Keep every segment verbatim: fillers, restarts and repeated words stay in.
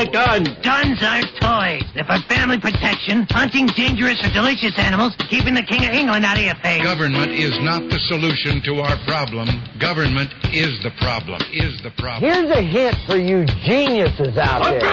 buy guns. Guns aren't toys. They're for family protection, hunting dangerous or delicious animals, keeping the King of England out of your face. Government is not the solution to our problem. Government is the problem. Is the problem. Here's a hint for you geniuses out there.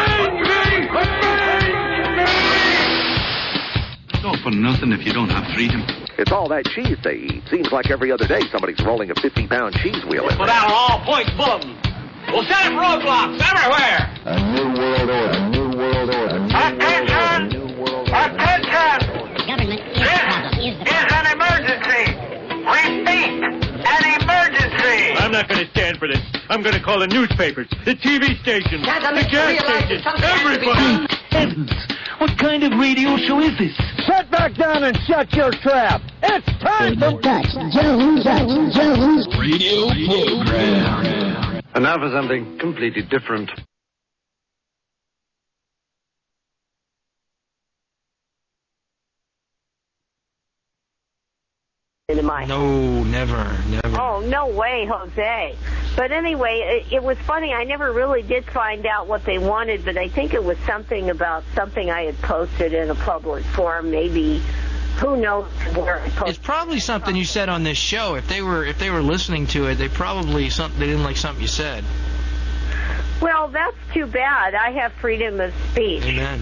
It's all for nothing if you don't have freedom. It's all that cheese they eat. Seems like every other day somebody's rolling a fifty-pound cheese wheel in there. Put out an all-points bulletin. We'll set up roadblocks everywhere. A new world order. A new world order. A new Attention! New world order. Attention! Government is this the problem. Is the is problem. an emergency. Repeat, an emergency. I'm not going to stand for this. I'm going to call the newspapers, the T V stations, the gas stations, everybody. Heavens, what kind of radio show is this? Sit back down and shut your trap. It's time for Dutch Jones. Dutch Jones. Radio program. And now for something completely different. Into my No, never, never. Oh, no way, Jose. But anyway, it, it was funny. I never really did find out what they wanted, but I think it was something about something I had posted in a public forum. Maybe, who knows where I posted. It's probably something you said on this show. If they were, if they were listening to it, they probably something they didn't like something you said. Well, that's too bad. I have freedom of speech. Amen.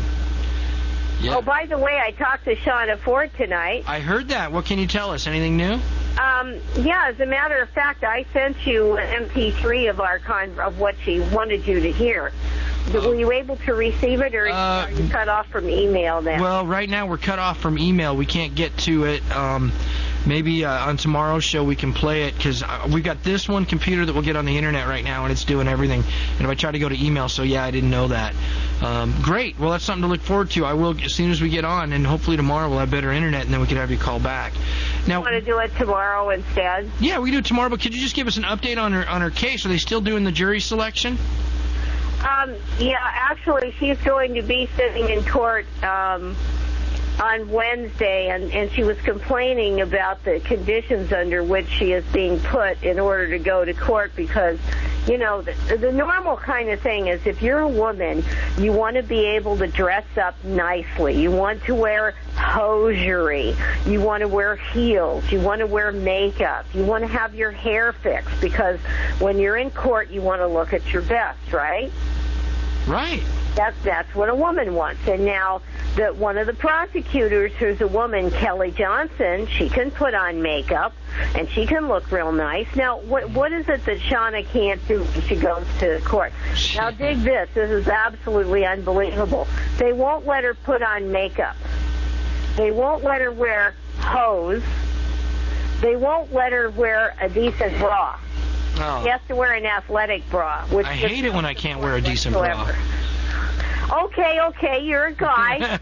Yeah. Oh, by the way, I talked to Shauna Ford tonight. I heard that. What can you tell us? Anything new? Um, yeah, as a matter of fact, I sent you an M P three of our con- of what she wanted you to hear. Were you able to receive it, or Uh, are you cut off from email now? Well, right now we're cut off from email. We can't get to it. Um, maybe uh, on tomorrow's show we can play it, because uh, we've got this one computer that we'll get on the internet right now, and it's doing everything. And if I try to go to email, so yeah, I didn't know that. Um, great. Well, that's something to look forward to. I will as soon as we get on, and hopefully tomorrow we'll have better internet, and then we can have you call back. Now, you want to do it tomorrow instead? Yeah, we can do it tomorrow. But could you just give us an update on her on her case? Are they still doing the jury selection? Um, yeah, actually, she's going to be sitting in court um, on Wednesday, and, and she was complaining about the conditions under which she is being put in order to go to court because, you know, the, the normal kind of thing is if you're a woman, you want to be able to dress up nicely. You want to wear hosiery. You want to wear heels. You want to wear makeup. You want to have your hair fixed because when you're in court, you want to look at your best, right? Right. That's that's what a woman wants. And now that one of the prosecutors, who's a woman, Kelly Johnson, she can put on makeup and she can look real nice. Now, what what is it that Shauna can't do when she goes to court? Now, dig this. This is absolutely unbelievable. They won't let her put on makeup. They won't let her wear hose. They won't let her wear a decent bra. Oh. She has to wear an athletic bra. Which I hate it when I can't wear a decent whatsoever. bra. Okay, okay, you're a guy.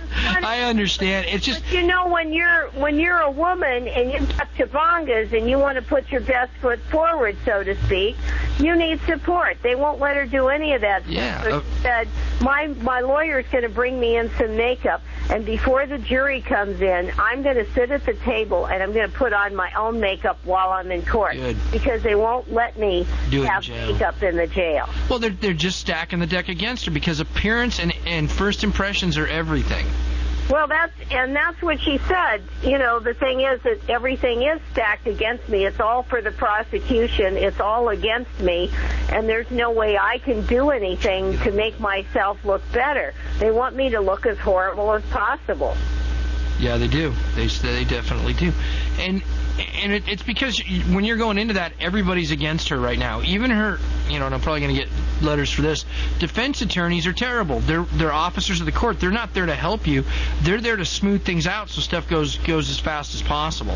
I understand. It's just but you know when you're when you're a woman and you've got chabangas and you want to put your best foot forward, so to speak, you need support. They won't let her do any of that. Yeah. So she said, my my lawyer's going to bring me in some makeup, and before the jury comes in, I'm going to sit at the table and I'm going to put on my own makeup while I'm in court. Good. Because they won't let me do have makeup in the jail. Well, they're they're just stacking the deck against her because appearance and and first impressions are everything. Well, that's and that's what she said. You know, the thing is that everything is stacked against me. It's all for the prosecution. It's all against me, and there's no way I can do anything to make myself look better. They want me to look as horrible as possible. Yeah, they do. They they definitely do, and and it, it's because when you're going into that, everybody's against her right now. Even her, you know, and I'm probably going to get letters for this. Defense attorneys are terrible. They're they're officers of the court. They're not there to help you. They're there to smooth things out so stuff goes goes as fast as possible.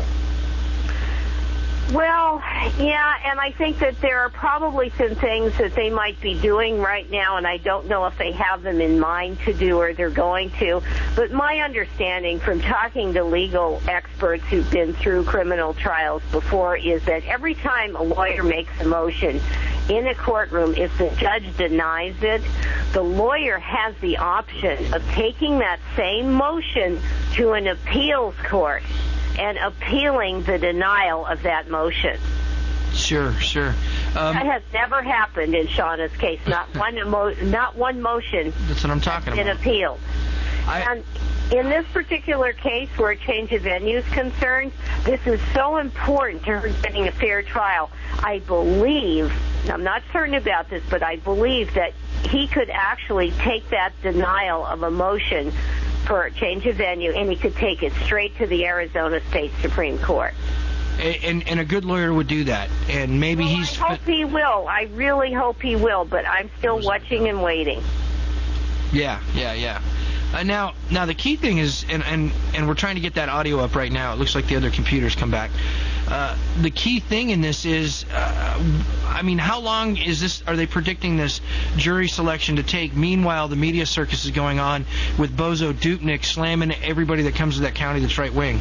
Well, yeah, and I think that there are probably some things that they might be doing right now, and I don't know if they have them in mind to do or they're going to. But my understanding from talking to legal experts who've been through criminal trials before is that every time a lawyer makes a motion in a courtroom, if the judge denies it, the lawyer has the option of taking that same motion to an appeals court and appealing the denial of that motion. Sure, sure. Um, that has never happened in Shauna's case. Not one emo- not one motion. That's what I'm talking has been about. appealed. I, and in this particular case, where a change of venue is concerned, this is so important to her getting a fair trial. I believe, I'm not certain about this, but I believe that he could actually take that denial of a motion for a change of venue, and he could take it straight to the Arizona State Supreme Court. And, and a good lawyer would do that, and maybe well, he's. I hope he will. I really hope he will, but I'm still watching and waiting. Yeah, yeah, yeah. Uh, now, now the key thing is, and, and and we're trying to get that audio up right now. It looks like the other computers come back. Uh, the key thing in this is, uh, I mean, how long is this? Are they predicting this jury selection to take? Meanwhile, the media circus is going on with Bozo Dupnik slamming everybody that comes to that county that's right wing.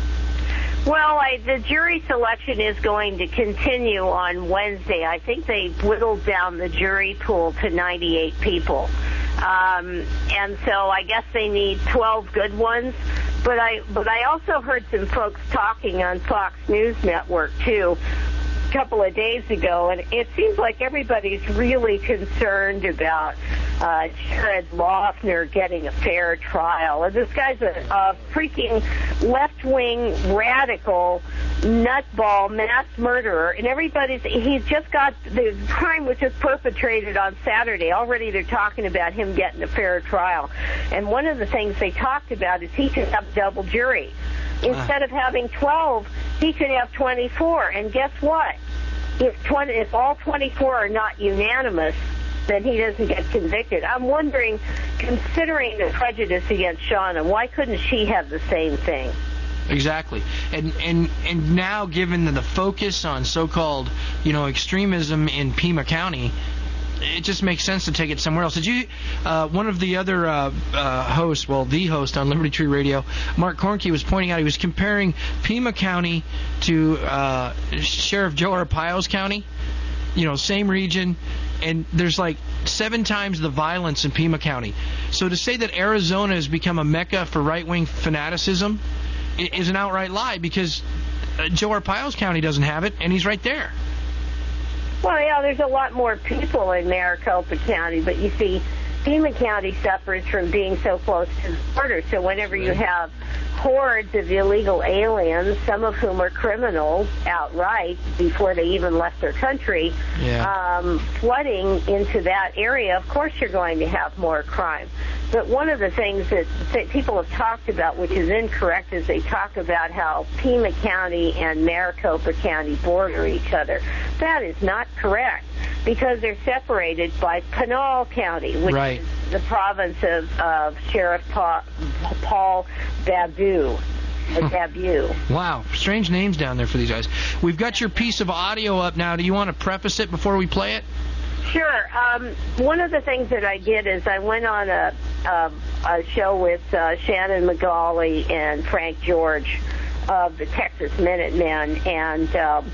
Well, I, the jury selection is going to continue on Wednesday. I think they whittled down the jury pool to ninety-eight people. Um, and so I guess they need twelve good ones. But I, but I also heard some folks talking on Fox News Network, too, a couple of days ago, and it seems like everybody's really concerned about uh, Jared Loughner getting a fair trial. And this guy's a, a freaking left-wing radical nutball mass murderer, and everybody's, he's just got, the crime was just perpetrated on Saturday. Already they're talking about him getting a fair trial. And one of the things they talked about is he should have double jury. Instead of having twelve, he should have twenty-four. And guess what? If twenty, if all twenty-four are not unanimous, then he doesn't get convicted. I'm wondering, considering the prejudice against Shauna, why couldn't she have the same thing? Exactly, and and and now given the focus on so-called, you know, extremism in Pima County, it just makes sense to take it somewhere else. Did you? Uh, one of the other uh, uh, hosts, well, the host on Liberty Tree Radio, Mark Kornke, was pointing out, he was comparing Pima County to uh, Sheriff Joe Arpaio's county. You know, same region, and there's like seven times the violence in Pima County. So to say that Arizona has become a mecca for right-wing fanaticism is an outright lie, because uh, Joe Arpaio's county doesn't have it, and he's right there. Well, yeah, there's a lot more people in Maricopa County, but you see, Pima County suffers from being so close to the border. So whenever you have hordes of illegal aliens, some of whom are criminals outright before they even left their country, yeah. um, flooding into that area, of course you're going to have more crime. But one of the things that, that people have talked about, which is incorrect, is they talk about how Pima County and Maricopa County border each other. That is not correct, because they're separated by Pinal County, which right. is the province of, of Sheriff pa- Paul Babu. Or Babu. Wow, strange names down there for these guys. We've got your piece of audio up now. Do you want to preface it before we play it? Sure. Um, one of the things that I did is I went on a, a, a show with uh, Shannon McGauley and Frank George of the Texas Minutemen, and um,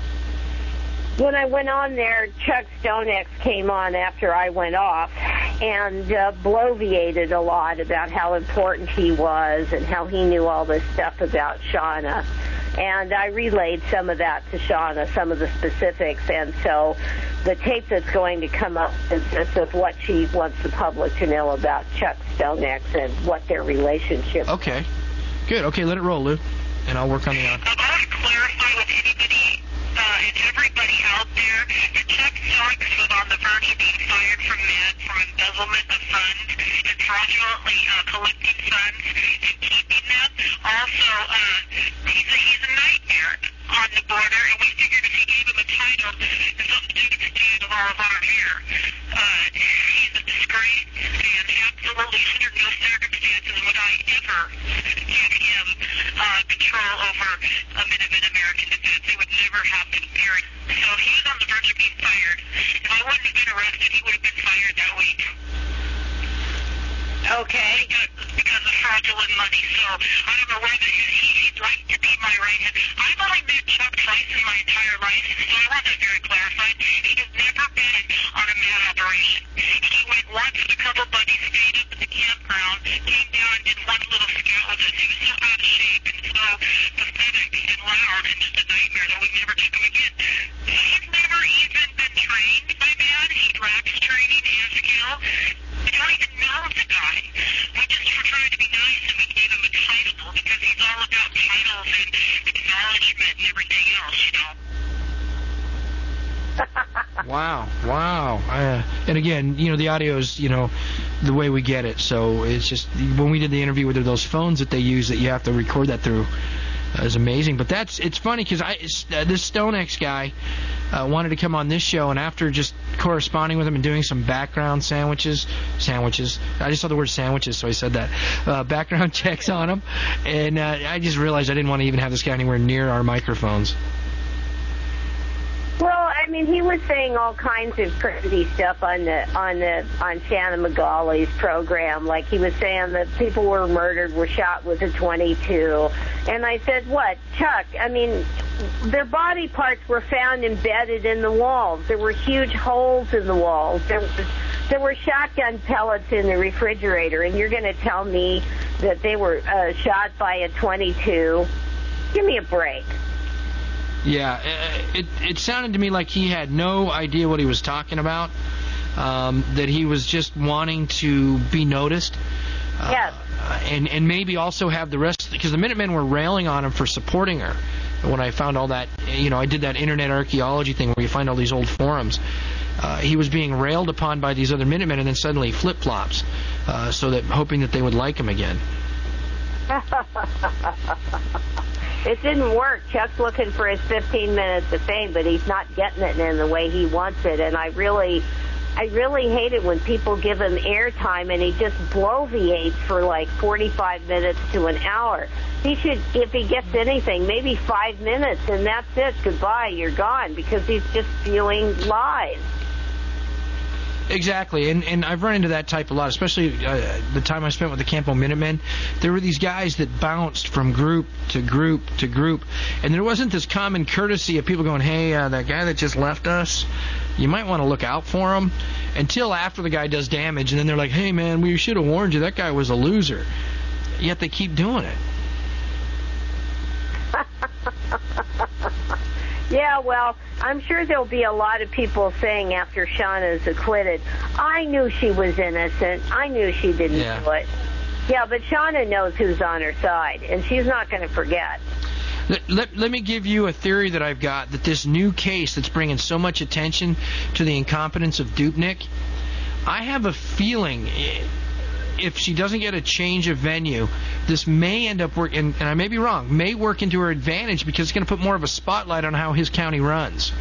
when I went on there, Chuck Stonex came on after I went off and uh, bloviated a lot about how important he was and how he knew all this stuff about Shauna. And I relayed some of that to Shauna, some of the specifics, and so the tape that's going to come up is just of what she wants the public to know about Chuck Stonex and what their relationship is. Okay. Good. Okay, let it roll, Lou, and I'll work on the audio. I want to clarify with anybody uh, and everybody out there that Chuck Stonex was on the verge of being fired from M E D for embezzlement of funds and fraudulently uh, collecting funds and keeping them. Also, uh, he's, a, he's a nightmare on the border, and we figured if he gave him a title, it's something to do with the stand of all of our hair. Uh, he's a disgrace, and absolutely under no circumstances would I ever give him uh, control over a Minuteman American Defense. It would never happen, period. So he was on the verge of being fired. If I wouldn't have been arrested, he would have been fired that week. Okay. Because of fraudulent money. So I don't know whether he, he'd like to be my right hand. I've only met Chuck twice in my entire life, so I want that very clarified. He has never been on a mad operation. He went once with a couple buddies, stayed up at the campground, came down and did one little scout with us. He was so out of shape and so pathetic and loud and just a nightmare that we never took him again. He's Wow, wow. Uh, and again, you know, the audio's, you know, the way we get it. So it's just, when we did the interview with her, those phones that they use that you have to record that through uh, is amazing. But that's, it's funny because I, uh, this StoneX guy uh, wanted to come on this show, and after just corresponding with him and doing some background sandwiches, sandwiches, I just saw the word sandwiches, so I said that, uh, background checks on him, and uh, I just realized I didn't want to even have this guy anywhere near our microphones. Well, I mean, he was saying all kinds of crazy stuff on the on the on Shannon McGauley's program. Like he was saying that people were murdered, were shot with a twenty-two, and I said, "What, Chuck? I mean, their body parts were found embedded in the walls. There were huge holes in the walls. There was, there were shotgun pellets in the refrigerator, and you're going to tell me that they were uh, shot by a twenty-two? Give me a break." Yeah, it it sounded to me like he had no idea what he was talking about, um, that he was just wanting to be noticed. Uh, yes. And, and maybe also have the rest, because the Minutemen were railing on him for supporting her. When I found all that, you know, I did that internet archaeology thing where you find all these old forums. Uh, he was being railed upon by these other Minutemen, and then suddenly flip-flops, uh, so that hoping that they would like him again. It didn't work. Chuck's looking for his fifteen minutes of fame, but he's not getting it in the way he wants it. And I really, I really hate it when people give him airtime and he just bloviates for like forty-five minutes to an hour. He should, if he gets anything, maybe five minutes, and that's it. Goodbye, you're gone, because he's just spewing lies. Exactly, and and I've run into that type a lot, especially uh, the time I spent with the Campo Minutemen. There were these guys that bounced from group to group to group, and there wasn't this common courtesy of people going, hey, uh, that guy that just left us, you might want to look out for him, until after the guy does damage, and then they're like, hey, man, we should have warned you, that guy was a loser. Yet they keep doing it. Yeah, well, I'm sure there'll be a lot of people saying after Shauna's acquitted, I knew she was innocent. I knew she didn't yeah. do it. Yeah, but Shauna knows who's on her side, and she's not going to forget. Let, let, let me give you a theory that I've got, that this new case that's bringing so much attention to the incompetence of Dupnik, I have a feeling if she doesn't get a change of venue, this may end up working, and I may be wrong, may work into her advantage, because it's going to put more of a spotlight on how his county runs.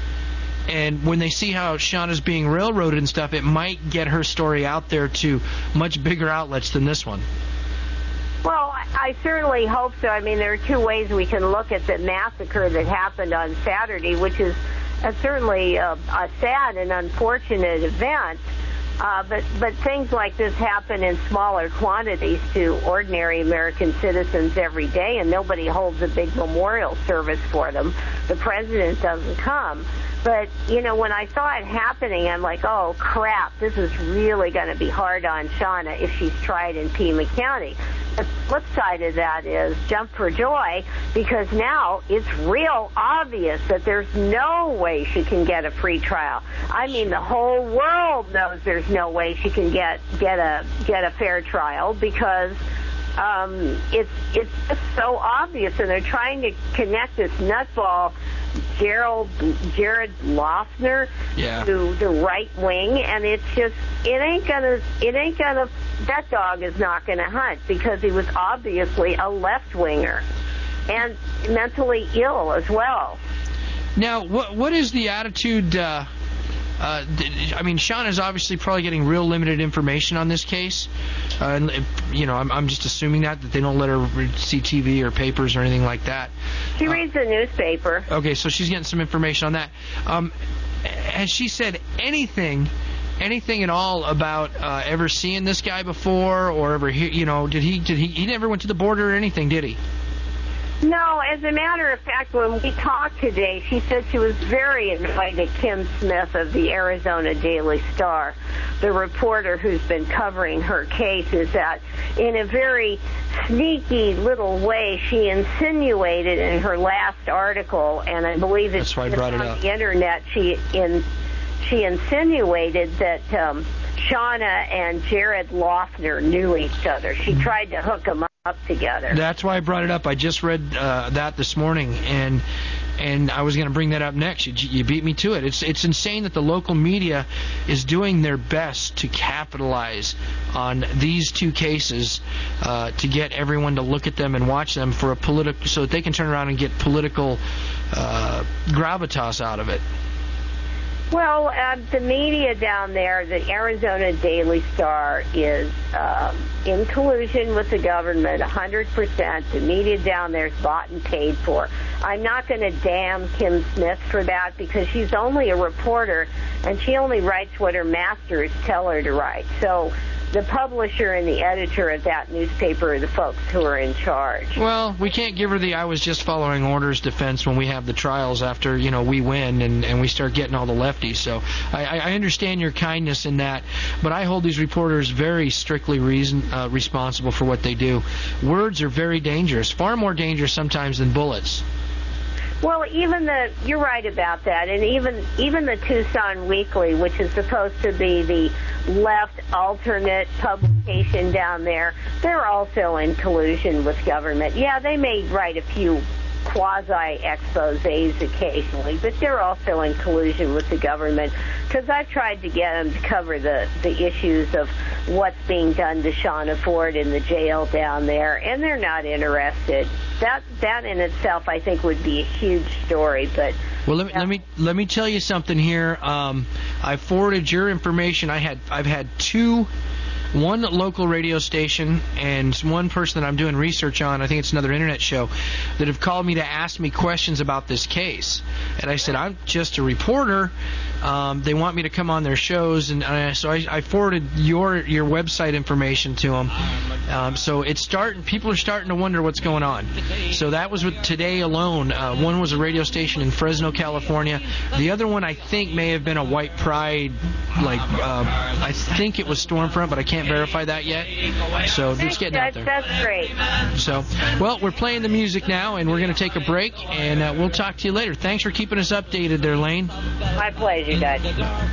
And when they see how Shauna's being railroaded and stuff, it might get her story out there to much bigger outlets than this one. Well, I certainly hope so. I mean, there are two ways we can look at the massacre that happened on Saturday, which is uh, certainly a, a sad and unfortunate event. Uh, but, but things like this happen in smaller quantities to ordinary American citizens every day, and nobody holds a big memorial service for them. The president doesn't come. But, you know, when I saw it happening, I'm like, oh, crap, this is really going to be hard on Shauna if she's tried in Pima County. The flip side of that is jump for joy, because now it's real obvious that there's no way she can get a free trial. I mean, the whole world knows there's no way she can get get a get a fair trial, because um, it's it's just so obvious, and they're trying to connect this nutball Gerald Jared Loughner yeah. to the right wing, and it's just it ain't gonna it ain't gonna that dog is not gonna hunt, because he was obviously a left winger and mentally ill as well. Now, what what is the attitude? Uh, uh, I mean, Shauna's obviously probably getting real limited information on this case. Uh, and, you know, I'm, I'm just assuming that, that they don't let her read, see T V or papers or anything like that. She uh, reads the newspaper. Okay, so she's getting some information on that. Um, has she said anything, anything at all about uh, ever seeing this guy before, or ever, he, you know, did he, did he, he never went to the border or anything, did he? No, as a matter of fact, when we talked today, she said she was very annoyed at Kim Smith of the Arizona Daily Star, the reporter who's been covering her case, is that in a very sneaky little way, she insinuated in her last article, and I believe it's That's why I brought it on up. the internet, she in she insinuated that um, Shauna and Jared Loughner knew each other. She tried to hook them up. up together. That's why I brought it up. I just read uh, that this morning, and and I was going to bring that up next. You, you beat me to it. It's it's insane that the local media is doing their best to capitalize on these two cases uh, to get everyone to look at them and watch them for a political, so that they can turn around and get political uh, gravitas out of it. Well, uh, the media down there, the Arizona Daily Star, is um, in collusion with the government, one hundred percent. The media down there is bought and paid for. I'm not going to damn Kim Smith for that because she's only a reporter, and she only writes what her masters tell her to write. So the publisher and the editor of that newspaper are the folks who are in charge. Well, we can't give her the I was just following orders defense when we have the trials after, you know, we win and, and we start getting all the lefties. So I, I understand your kindness in that, but I hold these reporters very strictly reason, uh, responsible for what they do. Words are very dangerous, far more dangerous sometimes than bullets. Well, even the you're right about that, and even even the Tucson Weekly, which is supposed to be the left alternate publication down there, they're also in collusion with government. Yeah, they may write a few quasi-exposés occasionally, but they're also in collusion with the government because I've tried to get them to cover the, the issues of what's being done to Shauna Ford in the jail down there, and they're not interested. That that in itself, I think, would be a huge story, but... Well, let me, let me let me tell you something here. Um, I forwarded your information. I had I've had two, one local radio station and one person that I'm doing research on. I think it's another internet show that have called me to ask me questions about this case. And I said I'm just a reporter. Um, they want me to come on their shows, and uh, so I, I forwarded your your website information to them. Um, so it's starting. People are starting to wonder what's going on. So that was with today alone. Uh, one was a radio station in Fresno, California. The other one I think may have been a White Pride, like uh, I think it was Stormfront, but I can't verify that yet. So it's getting out there. That's great. So, well, we're playing the music now, and we're going to take a break, and uh, we'll talk to you later. Thanks for keeping us updated there, Lane. My pleasure, Dad.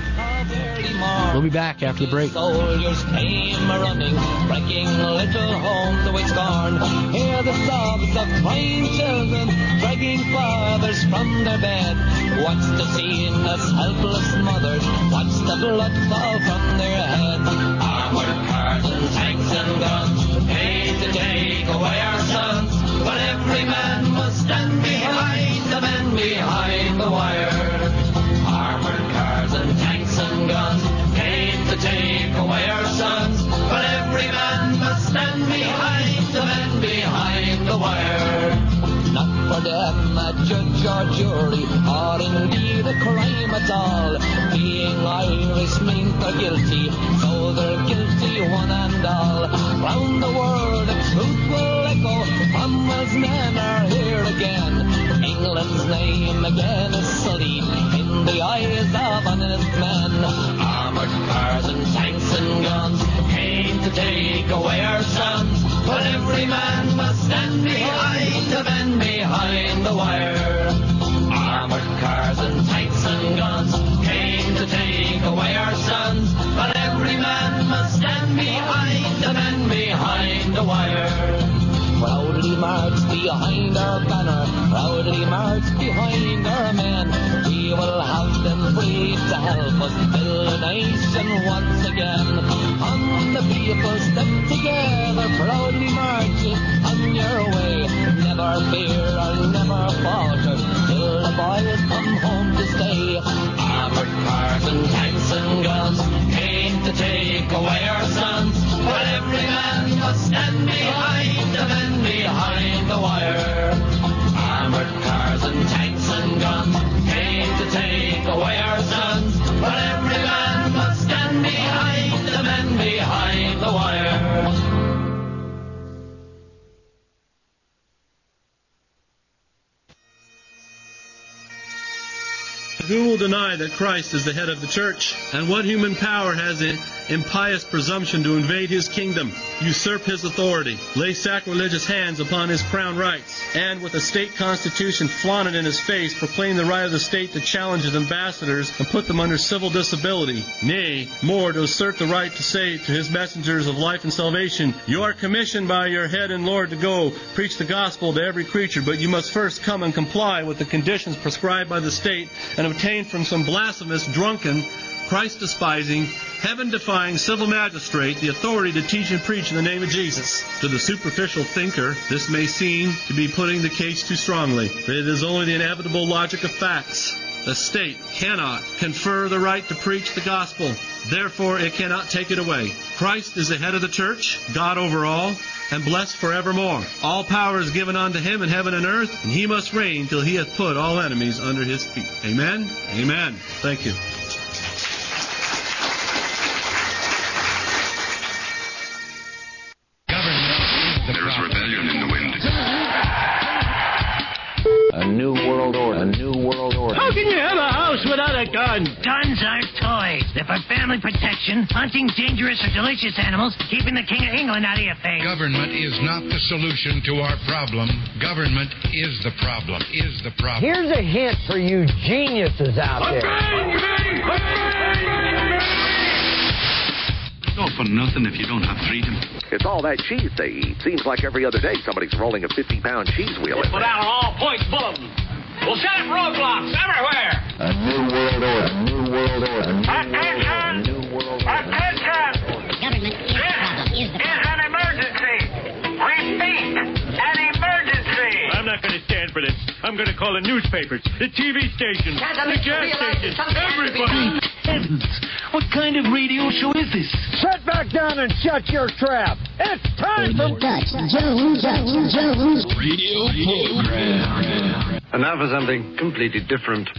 We'll be back after the break. Soldiers came running, breaking little homes away scorn. Hear the sobs of crying children, dragging fathers from their bed. Watch the scene as helpless mothers watch the blood fall from their head. Armored cars and tanks and guns, paid to take away our sons. But every man must stand behind the men behind the wire. Armored cars and tanks and guns came to take away our sons, but every man must stand behind the men behind the wire. Not for them a judge or jury, or indeed a crime at all. Being Irish means they're guilty, so they're guilty one and all. Round the world the truth will echo, Cromwell's men are here again. England's name again is sullied in the eyes of honest men. Armored cars and tanks and guns came to take away our sons, but every man must stand behind the men behind the wire. Armored cars and tanks and guns came to take away our sons, but every man must stand behind the men behind the wire. Proudly march behind our banner, proudly march behind our men. We will have them free to help us build a nation once again. On the people step together, proudly marching on your way. Never fear or never falter, till the boys come home to stay. Armored cars and tanks and guns came to take away our sons, but every man must stand behind the men behind the wire. Armored cars and tanks and guns came to take away our sons, but every man must stand who will deny that Christ is the head of the church? And what human power has an impious presumption to invade his kingdom, usurp his authority, lay sacrilegious hands upon his crown rights, and with a state constitution flaunted in his face, proclaim the right of the state to challenge his ambassadors and put them under civil disability? Nay, more, to assert the right to say to his messengers of life and salvation, you are commissioned by your head and Lord to go preach the gospel to every creature, but you must first come and comply with the conditions prescribed by the state and obtain from some blasphemous, drunken, Christ-despising, heaven-defying civil magistrate the authority to teach and preach in the name of Jesus. To the superficial thinker, this may seem to be putting the case too strongly, but it is only the inevitable logic of facts. The state cannot confer the right to preach the gospel. Therefore, it cannot take it away. Christ is the head of the church, God over all, and blessed forevermore. All power is given unto him in heaven and earth, and he must reign till he hath put all enemies under his feet. Amen? Amen. Thank you. There's rebellion in the wind. A new world order. A new world order. How can you have a house without a gun? Guns are toys. They're for family protection, hunting dangerous or delicious animals, keeping the King of England out of your face. Government is not the solution to our problem. Government is the problem. Is the problem. Here's a hint for you geniuses out there. It's all for nothing if you don't have freedom. It's all that cheese they eat. Seems like every other day somebody's rolling a fifty-pound cheese wheel in Put there. out an all-points bulletin. We'll set up roadblocks everywhere. A new world order. A new world order. A new world order. A new world order. Attention! Government is the problem. Is the This is an emergency. Repeat, an emergency. I'm not going to stand for this. I'm going to call the newspapers, the T V stations, the gas stations, everybody. Heavens, what kind of radio show is this? Sit back down and shut your trap. It's time for Dutch Jones, Dutch Jones Radio program. And now for something completely different.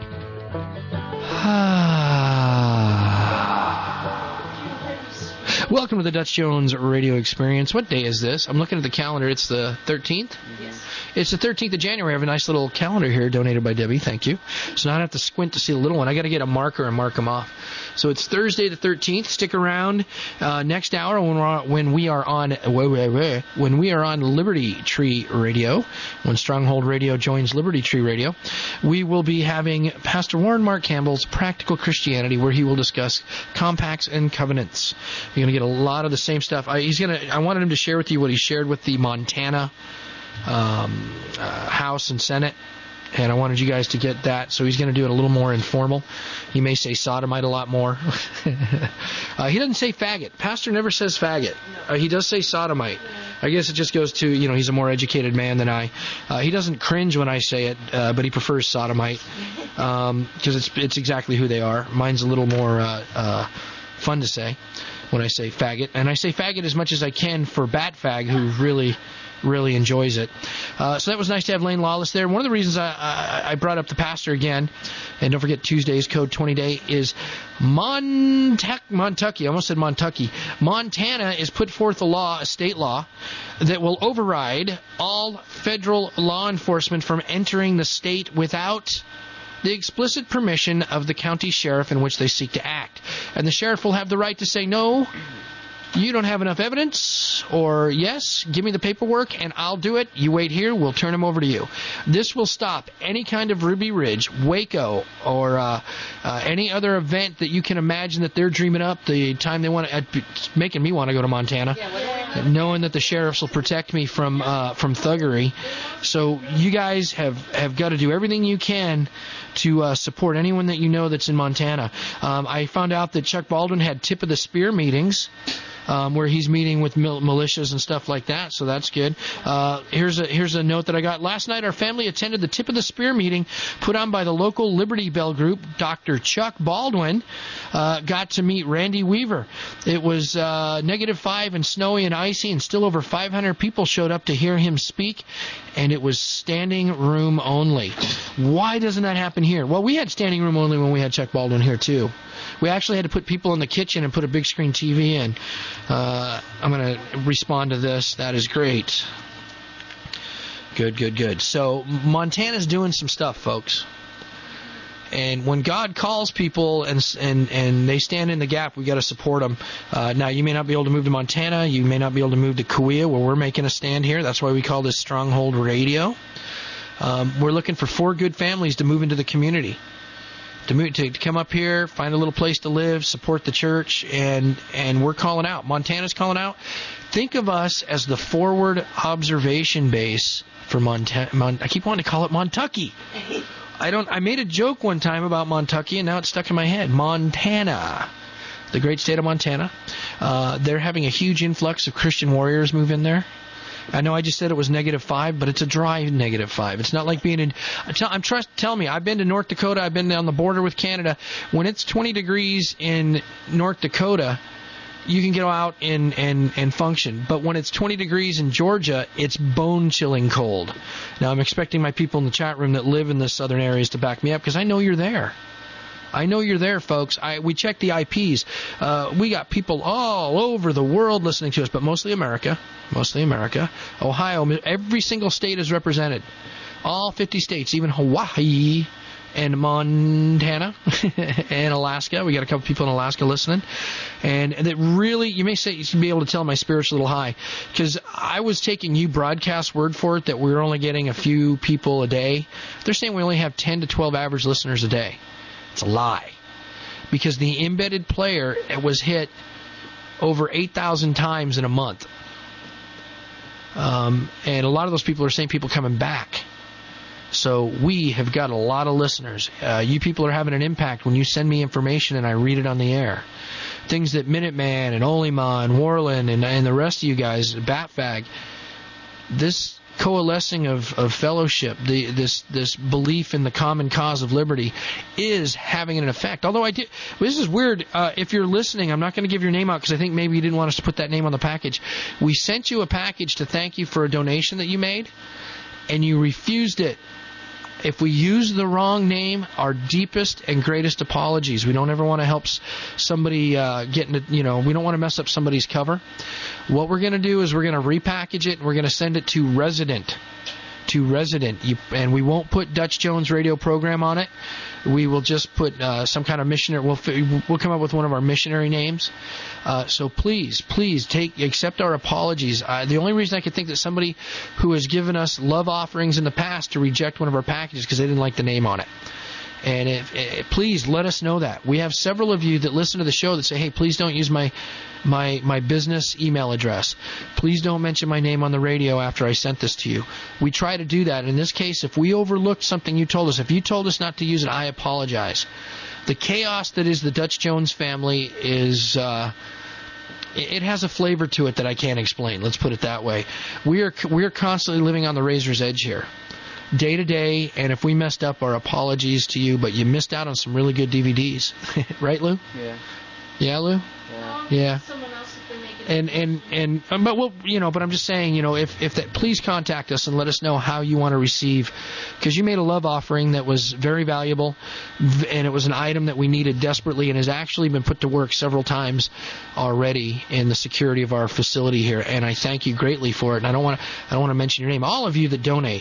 Welcome to the Dutch Jones Radio Experience. What day is this? I'm looking at the calendar. It's the thirteenth? Yes. It's the thirteenth of January. I have a nice little calendar here donated by Debbie. Thank you. So now I don't have to squint to see the little one. I got to get a marker and mark them off. So it's Thursday the thirteenth. Stick around uh, next hour when, we're on, when we are on when we are on Liberty Tree Radio. When Stronghold Radio joins Liberty Tree Radio, we will be having Pastor Warren Mark Campbell's Practical Christianity, where he will discuss compacts and covenants. You're going to get a lot of the same stuff. I, he's gonna. I wanted him to share with you what he shared with the Montana um, uh, House and Senate, and I wanted you guys to get that. So he's going to do it a little more informal. He may say sodomite a lot more. uh, he doesn't say faggot. Pastor never says faggot. Uh, he does say sodomite. I guess it just goes to, you know, he's a more educated man than I. Uh, he doesn't cringe when I say it, uh, but he prefers sodomite because um, it's it's exactly who they are. Mine's a little more uh, uh, fun to say when I say faggot. And I say faggot as much as I can for Batfag, who really, really enjoys it. Uh, so that was nice to have Lane Lawless there. One of the reasons I, I, I brought up the pastor again, and don't forget Tuesday's Code twenty Day, is Montucky. Montucky. I almost said Montucky. Montana has put forth a law, a state law, that will override all federal law enforcement from entering the state without the explicit permission of the county sheriff in which they seek to act. And the sheriff will have the right to say, no, you don't have enough evidence, or yes, give me the paperwork and I'll do it. You wait here, we'll turn them over to you. This will stop any kind of Ruby Ridge, Waco, or uh, uh, any other event that you can imagine that they're dreaming up the time they want to. It's making me want to go to Montana, knowing that the sheriffs will protect me from uh, from thuggery. So you guys have, have got to do everything you can to uh, support anyone that you know that's in Montana. Um, I found out that Chuck Baldwin had tip of the spear meetings, um, where he's meeting with mil- militias and stuff like that, so that's good. Uh, here's a here's a note that I got. Last night, our family attended the tip of the spear meeting put on by the local Liberty Bell group. Doctor Chuck Baldwin uh, got to meet Randy Weaver. It was uh, negative five and snowy and icy, and still over five hundred people showed up to hear him speak, and it was standing room only. Why doesn't that happen here? Well, we had standing room only when we had Chuck Baldwin here, too. We actually had to put people in the kitchen and put a big screen T V in. Uh, I'm going to respond to this. That is great. Good, good, good. So Montana's doing some stuff, folks. And when God calls people and and and they stand in the gap, we got to support them. Uh, now, you may not be able to move to Montana. You may not be able to move to Kauai, where we're making a stand here. That's why we call this Stronghold Radio. Um, we're looking for four good families to move into the community, to move to, to come up here, find a little place to live, support the church, and and we're calling out. Montana's calling out. Think of us as the forward observation base for Montana. Mon- I keep wanting to call it Montucky. I don't. I made a joke one time about Montucky, and now it's stuck in my head. Montana, the great state of Montana. Uh, they're having a huge influx of Christian warriors move in there. I know I just said it was negative five, but it's a dry negative five. It's not like being in. I'm trust. Tell me, I've been to North Dakota. I've been on the border with Canada. When it's twenty degrees in North Dakota, you can go out and, and, and function. But when it's twenty degrees in Georgia, it's bone-chilling cold. Now, I'm expecting my people in the chat room that live in the southern areas to back me up, because I know you're there. I know you're there, folks. I, we check the I Ps. Uh, we got people all over the world listening to us, but mostly America. Mostly America. Ohio, every single state is represented. All fifty states, even Hawaii and Montana and Alaska. We got a couple people in Alaska listening. And that really, you may say, you should be able to tell my spirit's a little high, because I was taking you broadcast word for it that we were only getting a few people a day. They're saying we only have ten to twelve average listeners a day. It's a lie, because the embedded player was hit over eight thousand times in a month. Um, and a lot of those people are saying people coming back. So we have got a lot of listeners. Uh, you people are having an impact when you send me information and I read it on the air. Things that Minuteman and Olima and Warland and, and the rest of you guys, Batfag, this coalescing of, of fellowship, the, this this belief in the common cause of liberty is having an effect. Although I did, this is weird. Uh, if you're listening, I'm not going to give your name out because I think maybe you didn't want us to put that name on the package. We sent you a package to thank you for a donation that you made, and you refused it. If we use the wrong name, our deepest and greatest apologies. We don't ever want to help somebody uh, get into, you know, we don't want to mess up somebody's cover. What we're going to do is we're going to repackage it and we're going to send it to Resident. To Resident. You, and we won't put Dutch Jones radio program on it. We will just put uh, some kind of missionary. We'll we'll come up with one of our missionary names. Uh, so please, please take accept our apologies. Uh, the only reason I could think that somebody who has given us love offerings in the past to reject one of our packages because they didn't like the name on it. And if, if, please let us know that. We have several of you that listen to the show that say, hey, please don't use my my my business email address. Please don't mention my name on the radio after I sent this to you. We try to do that. In this case, if we overlooked something you told us, if you told us not to use it, I apologize. The chaos that is the Dutch Jones family is... Uh, It has a flavor to it that I can't explain. Let's put it that way. We are we are constantly living on the razor's edge here, day to day. And if we messed up, our apologies to you. But you missed out on some really good D V Ds, right, Lou? Yeah. Yeah, Lou. Yeah. Yeah. Someone else has been making. And and and um, but well, you know, but I'm just saying, you know, if if that, please contact us and let us know how you want to receive, because you made a love offering that was very valuable, and it was an item that we needed desperately, and has actually been put to work several times already in the security of our facility here. And I thank you greatly for it. And I don't want to I don't want to mention your name. All of you that donate,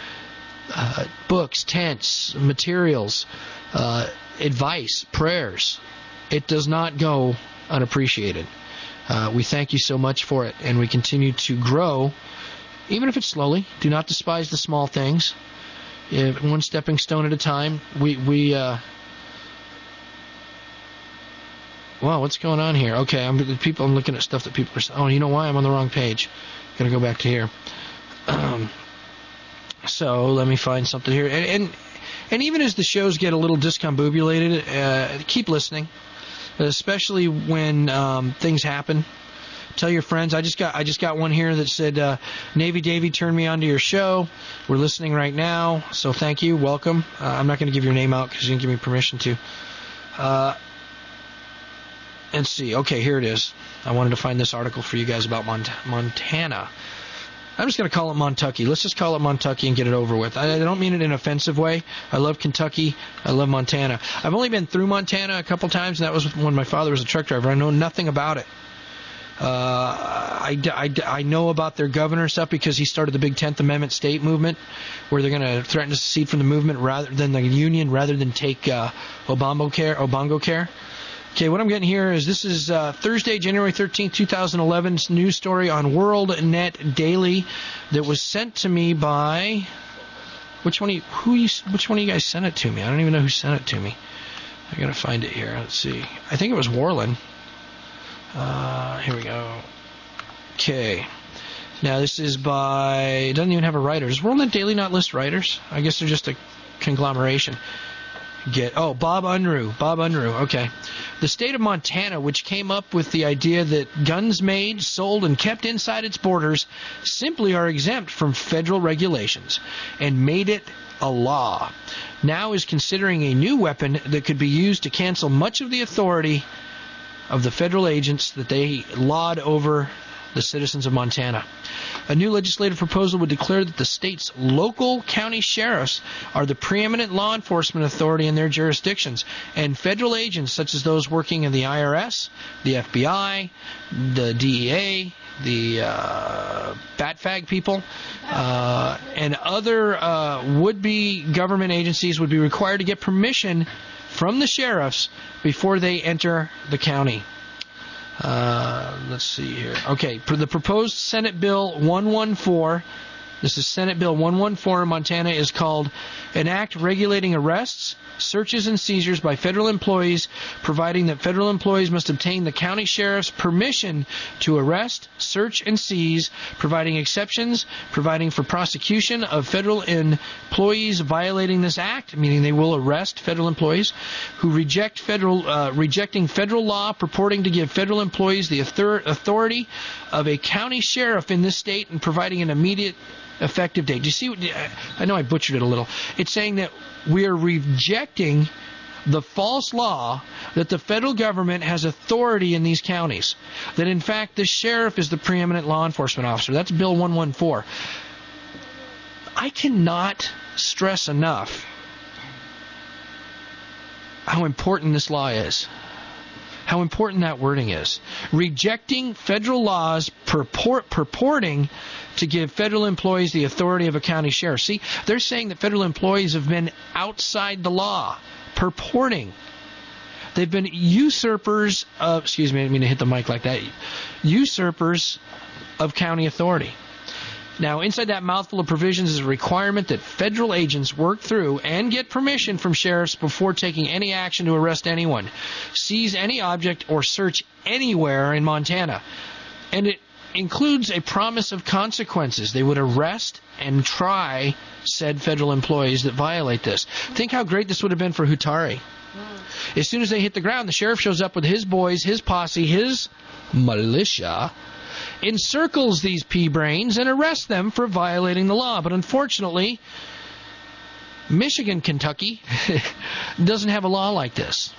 uh, books, tents, materials, uh, advice, prayers, it does not go unappreciated. Uh, we thank you so much for it, and we continue to grow, even if it's slowly. Do not despise the small things. If one stepping stone at a time. We we. Uh... Wow, what's going on here? Okay, I'm people. I'm looking at stuff that people are. Oh, you know why? I'm on the wrong page. Gotta go back to here. Um, so let me find something here, and and, and even as the shows get a little discombobulated, uh, keep listening. Especially when um, things happen. Tell your friends. I just got I just got one here that said, uh, Navy Davy turned me on to your show. We're listening right now, so thank you. Welcome. Uh, I'm not going to give your name out because you didn't give me permission to. Uh, let's see. Okay, here it is. I wanted to find this article for you guys about Mont- Montana. I'm just going to call it Montucky. Let's just call it Montucky and get it over with. I, I don't mean it in an offensive way. I love Kentucky. I love Montana. I've only been through Montana a couple times, and that was when my father was a truck driver. I know nothing about it. Uh, I, I, I know about their governor stuff because he started the big tenth Amendment state movement, where they're going to threaten to secede from the movement rather than the union, rather than take uh, Obamacare. Obamacare. Okay, what I'm getting here is this is uh, Thursday, January thirteenth, twenty eleven news story on World Net Daily that was sent to me by which one? Of you, who? You, which one of you guys sent it to me? I don't even know who sent it to me. I gotta find it here. Let's see. I think it was Warland. Uh, here we go. Okay. Now this is by. It doesn't even have a writer. Does World Net Daily not list writers? I guess they're just a conglomeration. Get oh Bob Unruh. Bob Unruh. Okay. The state of Montana, which came up with the idea that guns made, sold, and kept inside its borders simply are exempt from federal regulations, and made it a law, now is considering a new weapon that could be used to cancel much of the authority of the federal agents that they laud over the citizens of Montana. A new legislative proposal would declare that the state's local county sheriffs are the preeminent law enforcement authority in their jurisdictions, and federal agents such as those working in the I R S, the F B I, the D E A, the uh, Batfag people, uh, and other uh, would-be government agencies would be required to get permission from the sheriffs before they enter the county. Uh, let's see here. Okay, for the proposed Senate Bill one fourteen, this is Senate Bill one fourteen in Montana, is called an act regulating arrests, searches, and seizures by federal employees, providing that federal employees must obtain the county sheriff's permission to arrest, search, and seize, providing exceptions, providing for prosecution of federal employees violating this act, meaning they will arrest federal employees who reject federal, uh, rejecting federal law purporting to give federal employees the author- authority of a county sheriff in this state, and providing an immediate effective date. Do you see what, I know I butchered it a little. It's saying that we are rejecting the false law that the federal government has authority in these counties. That in fact the sheriff is the preeminent law enforcement officer. That's Bill one fourteen. I cannot stress enough how important this law is. How important that wording is. Rejecting federal laws purport, purporting to give federal employees the authority of a county sheriff. See, they're saying that federal employees have been outside the law, purporting. They've been usurpers of, excuse me, I didn't mean to hit the mic like that, usurpers of county authority. Now, inside that mouthful of provisions is a requirement that federal agents work through and get permission from sheriffs before taking any action to arrest anyone, seize any object, or search anywhere in Montana. And it includes a promise of consequences. They would arrest and try said federal employees that violate this. Think how great this would have been for Hutari. As soon as they hit the ground, the sheriff shows up with his boys, his posse, his militia, encircles these pea-brains and arrests them for violating the law. But unfortunately, Michigan, Kentucky doesn't have a law like this.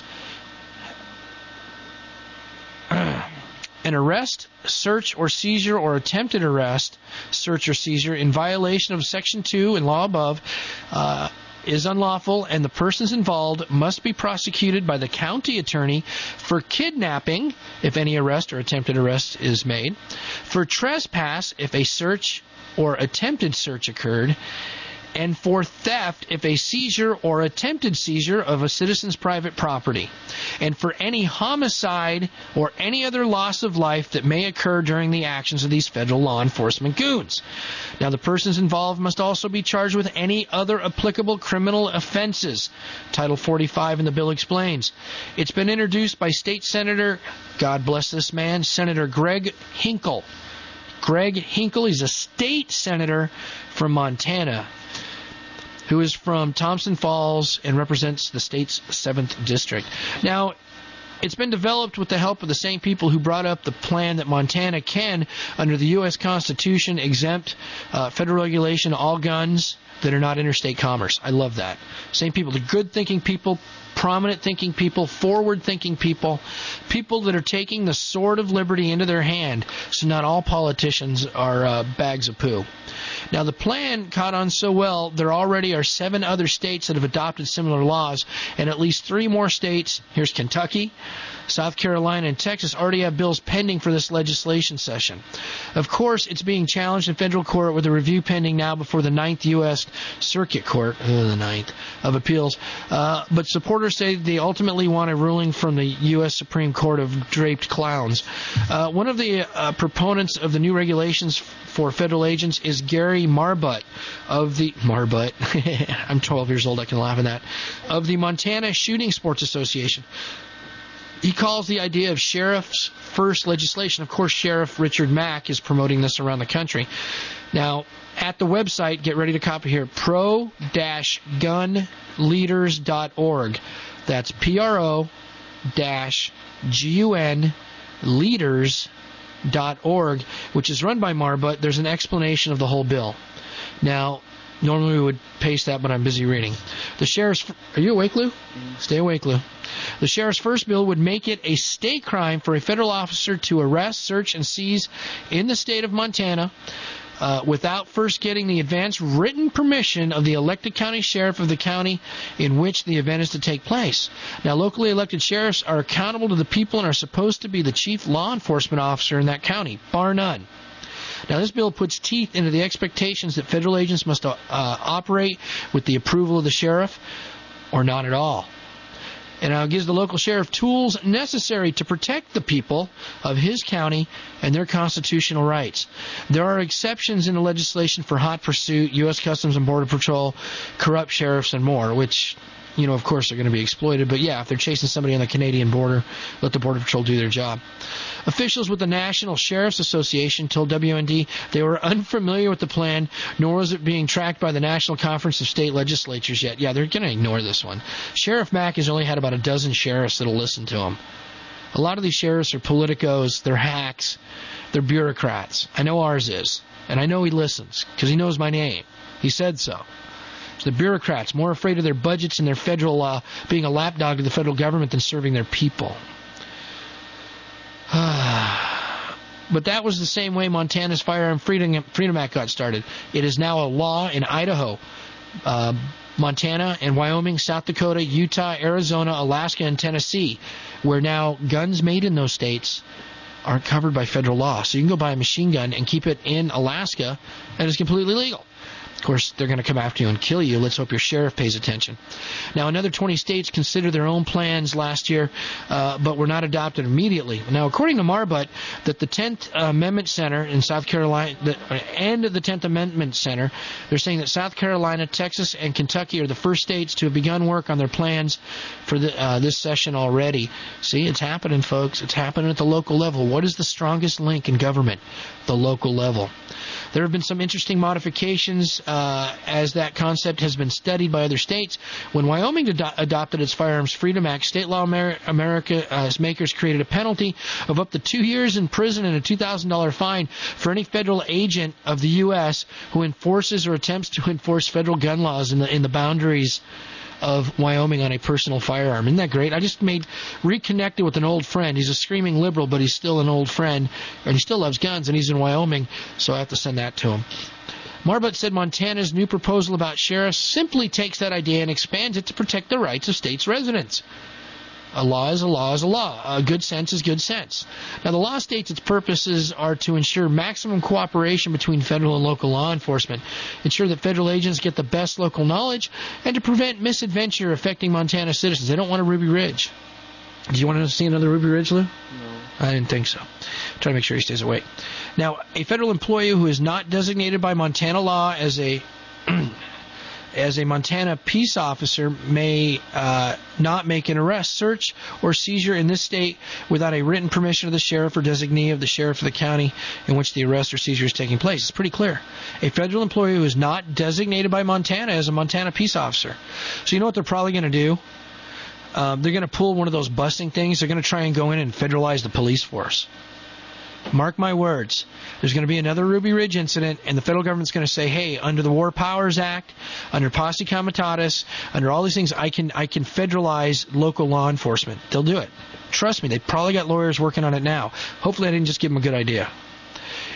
An arrest, search, or seizure, or attempted arrest, search, or seizure in violation of Section two and law above uh, is unlawful, and the persons involved must be prosecuted by the county attorney for kidnapping, if any arrest or attempted arrest is made, for trespass, if a search or attempted search occurred, and for theft if a seizure or attempted seizure of a citizen's private property, and for any homicide or any other loss of life that may occur during the actions of these federal law enforcement goons. Now, the persons involved must also be charged with any other applicable criminal offenses. Title forty-five in the bill explains. It's been introduced by State Senator, God bless this man, Senator Greg Hinkle. Greg Hinkle, he's a state senator from Montana, who is from Thompson Falls and represents the state's seventh district. Now, it's been developed with the help of the same people who brought up the plan that Montana can, under the U S Constitution, exempt uh, federal regulation all guns that are not interstate commerce. I love that. Same people, the good-thinking people, prominent-thinking people, forward-thinking people, people that are taking the sword of liberty into their hand, so not all politicians are uh, bags of poo. Now, the plan caught on so well, there already are seven other states that have adopted similar laws, and at least three more states, here's Kentucky, South Carolina and Texas already have bills pending for this legislation session. Of course, it's being challenged in federal court with a review pending now before the Ninth U S Circuit Court, oh, the Ninth, of Appeals. Uh, but supporters say they ultimately want a ruling from the U S Supreme Court of draped clowns. Uh, one of the uh, proponents of the new regulations for federal agents is Gary Marbutt of the Marbutt. I'm twelve years old. I can laugh at that. Of the Montana Shooting Sports Association. He calls the idea of sheriff's first legislation. Of course, Sheriff Richard Mack is promoting this around the country. Now, at the website, get ready to copy here, pro dash gun leaders dot org. That's P R O dash G U N leaders dot org, which is run by Marbutt. There's an explanation of the whole bill. Now, normally we would paste that, but I'm busy reading. The sheriff's... Are you awake, Lou? Mm. Stay awake, Lou. The sheriff's first bill would make it a state crime for a federal officer to arrest, search, and seize in the state of Montana uh, without first getting the advance written permission of the elected county sheriff of the county in which the event is to take place. Now, locally elected sheriffs are accountable to the people and are supposed to be the chief law enforcement officer in that county, bar none. Now, this bill puts teeth into the expectations that federal agents must uh, operate with the approval of the sheriff or not at all. And now it gives the local sheriff tools necessary to protect the people of his county and their constitutional rights. There are exceptions in the legislation for hot pursuit, U S Customs and Border Patrol, corrupt sheriffs, and more, which, you know, of course, are going to be exploited. But, yeah, if they're chasing somebody on the Canadian border, let the Border Patrol do their job. Officials with the National Sheriff's Association told W N D they were unfamiliar with the plan, nor was it being tracked by the National Conference of State Legislatures yet. Yeah, they're going to ignore this one. Sheriff Mack has only had about a dozen sheriffs that will listen to him. A lot of these sheriffs are politicos, they're hacks, they're bureaucrats. I know ours is, and I know he listens because he knows my name. He said so. The bureaucrats, more afraid of their budgets and their federal law uh, being a lapdog to the federal government than serving their people. But that was the same way Montana's Firearm Freedom, Freedom Act got started. It is now a law in Idaho, uh, Montana, and Wyoming, South Dakota, Utah, Arizona, Alaska, and Tennessee, where now guns made in those states aren't covered by federal law. So you can go buy a machine gun and keep it in Alaska, and it's completely legal. Of course, they're going to come after you and kill you. Let's hope your sheriff pays attention. Now, another twenty states considered their own plans last year, uh, but were not adopted immediately. Now, according to Marbutt, that the tenth Amendment Center in South Carolina, the end of the tenth Amendment Center, they're saying that South Carolina, Texas, and Kentucky are the first states to have begun work on their plans for the, uh, this session already. See, it's happening, folks. It's happening at the local level. What is the strongest link in government? The local level. There have been some interesting modifications uh, as that concept has been studied by other states. When Wyoming ad- adopted its Firearms Freedom Act, state law Amer- America uh, makers created a penalty of up to two years in prison and a two thousand dollars fine for any federal agent of the U S who enforces or attempts to enforce federal gun laws in the in the boundaries of Wyoming on a personal firearm. Isn't that great? I just made reconnected with an old friend. He's a screaming liberal, but he's still an old friend, and he still loves guns, and he's in Wyoming, so I have to send that to him. Marbutt said Montana's new proposal about sheriffs simply takes that idea and expands it to protect the rights of states' residents. A law is a law is a law. Uh, good sense is good sense. Now, the law states its purposes are to ensure maximum cooperation between federal and local law enforcement, ensure that federal agents get the best local knowledge, and to prevent misadventure affecting Montana citizens. They don't want a Ruby Ridge. Do you want to see another Ruby Ridge, Lou? No. I didn't think so. Try to make sure he stays awake. Now, a federal employee who is not designated by Montana law as a as a Montana peace officer may uh, not make an arrest, search, or seizure in this state without a written permission of the sheriff or designee of the sheriff of the county in which the arrest or seizure is taking place. It's pretty clear. A federal employee who is not designated by Montana as a Montana peace officer. So you know what they're probably going to do? Um, they're going to pull one of those busting things. They're going to try and go in and federalize the police force. Mark my words. There's going to be another Ruby Ridge incident, and the federal government's going to say, hey, under the War Powers Act, under Posse Comitatus, under all these things, I can I can federalize local law enforcement. They'll do it. Trust me, they've probably got lawyers working on it now. Hopefully I didn't just give them a good idea.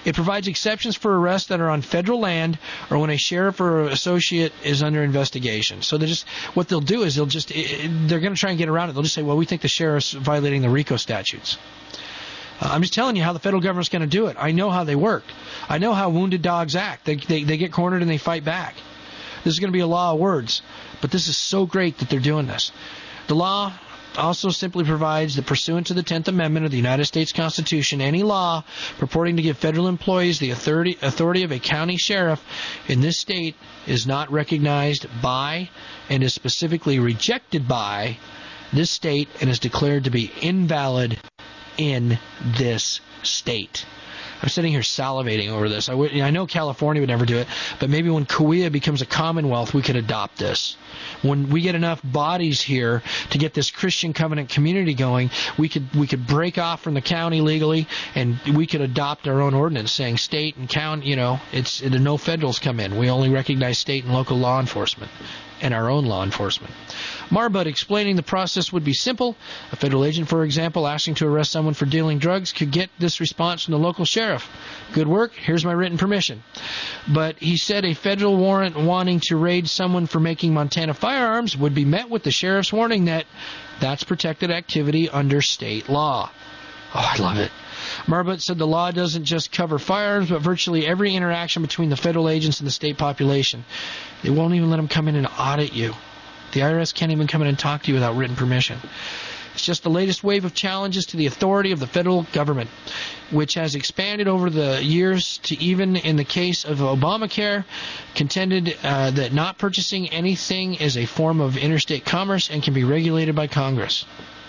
It provides exceptions for arrests that are on federal land or when a sheriff or associate is under investigation. So they just what they'll do is they'll just they're going to try and get around it. They'll just say, well, we think the sheriff's violating the RICO statutes. Uh, I'm just telling you how the federal government's going to do it. I know how they work. I know how wounded dogs act. They, they, they get cornered and they fight back. This is going to be a law of words. But this is so great that they're doing this. The law also simply provides that pursuant to the tenth Amendment of the United States Constitution, any law purporting to give federal employees the authority, authority of a county sheriff in this state is not recognized by and is specifically rejected by this state and is declared to be invalid in this state. I'm sitting here salivating over this. I, w- I know California would never do it, but maybe when Kauai becomes a commonwealth, we could adopt this. When we get enough bodies here to get this Christian covenant community going, we could we could break off from the county legally, and we could adopt our own ordinance saying state and county, you know, it's it, no federals come in. We only recognize state and local law enforcement and our own law enforcement. Marbut explaining the process would be simple. A federal agent, for example, asking to arrest someone for dealing drugs could get this response from the local sheriff. Good work. Here's my written permission. But he said a federal warrant wanting to raid someone for making Montana firearms would be met with the sheriff's warning that that's protected activity under state law. Oh, I love it. Marbut said the law doesn't just cover firearms, but virtually every interaction between the federal agents and the state population. They won't even let them come in and audit you. The I R S can't even come in and talk to you without written permission. It's just the latest wave of challenges to the authority of the federal government, which has expanded over the years to even, in the case of Obamacare, contended uh, that not purchasing anything is a form of interstate commerce and can be regulated by Congress.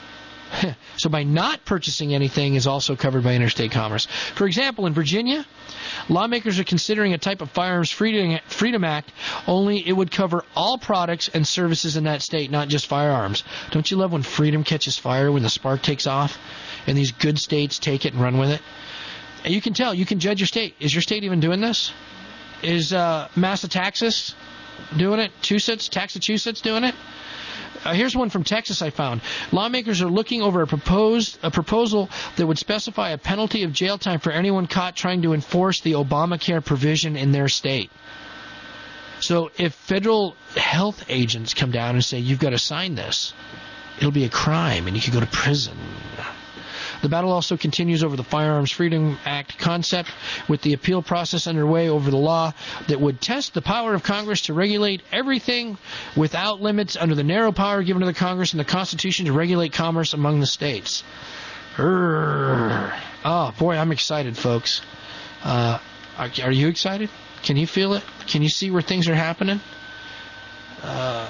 So by not purchasing anything is also covered by interstate commerce. For example, in Virginia, lawmakers are considering a type of Firearms Freedom, Freedom Act, only it would cover all products and services in that state, not just firearms. Don't you love when freedom catches fire, when the spark takes off, and these good states take it and run with it? And you can tell, you can judge your state. Is your state even doing this? Is uh, Massachusetts doing it? Massachusetts, Massachusetts doing it? Uh, here's one from Texas I found. Lawmakers are looking over a proposed a proposal that would specify a penalty of jail time for anyone caught trying to enforce the Obamacare provision in their state. So if federal health agents come down and say, you've got to sign this, it'll be a crime and you could go to prison. The battle also continues over the Firearms Freedom Act concept, with the appeal process underway over the law that would test the power of Congress to regulate everything without limits under the narrow power given to the Congress and the Constitution to regulate commerce among the states. Urgh. Oh, boy, I'm excited, folks. Uh, are, are you excited? Can you feel it? Can you see where things are happening? Uh...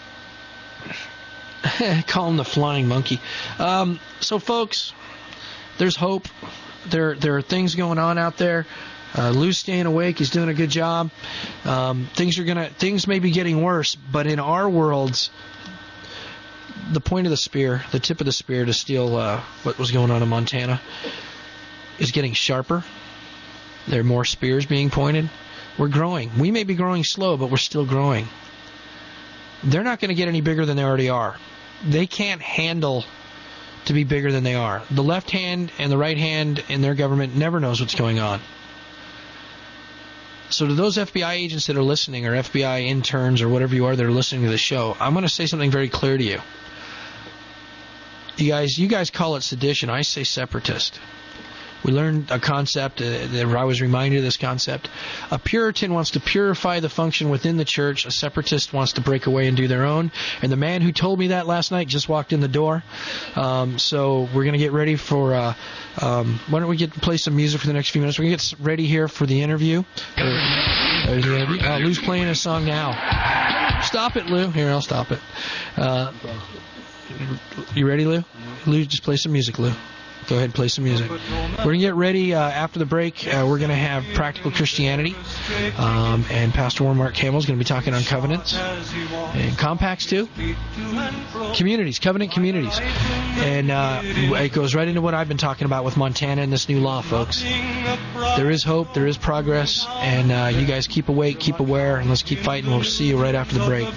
Call him the flying monkey. Um, so, folks, there's hope. There, there are things going on out there. Uh, Lou's staying awake. He's doing a good job. Um, things are gonna. Things may be getting worse, but in our worlds, the point of the spear, the tip of the spear to steal uh, what was going on in Montana, is getting sharper. There are more spears being pointed. We're growing. We may be growing slow, but we're still growing. They're not going to get any bigger than they already are. They can't handle to be bigger than they are. The left hand and the right hand in their government never knows what's going on. So to those F B I agents that are listening, or F B I interns, or whatever you are that are listening to the show, I'm going to say something very clear to you. You guys, you guys call it sedition. I say separatist. We learned a concept, uh, that I was reminded of this concept. A Puritan wants to purify the function within the church. A separatist wants to break away and do their own. And the man who told me that last night just walked in the door. Um, so we're going to get ready for, uh, um, why don't we get to play some music for the next few minutes? We're going to get ready here for the interview. Uh, uh, the interview. Uh, Lou's playing a song now. Stop it, Lou. Here, I'll stop it. Uh, you ready, Lou? Lou, just play some music, Lou. Go ahead and play some music. We're going to get ready uh, after the break. Uh, we're going to have Practical Christianity. Um, and Pastor Warren Mark Campbell is going to be talking on covenants. And compacts, too. Communities, covenant communities. And uh, it goes right into what I've been talking about with Montana and this new law, folks. There is hope. There is progress. And uh, you guys keep awake, keep aware, and let's keep fighting. We'll see you right after the break.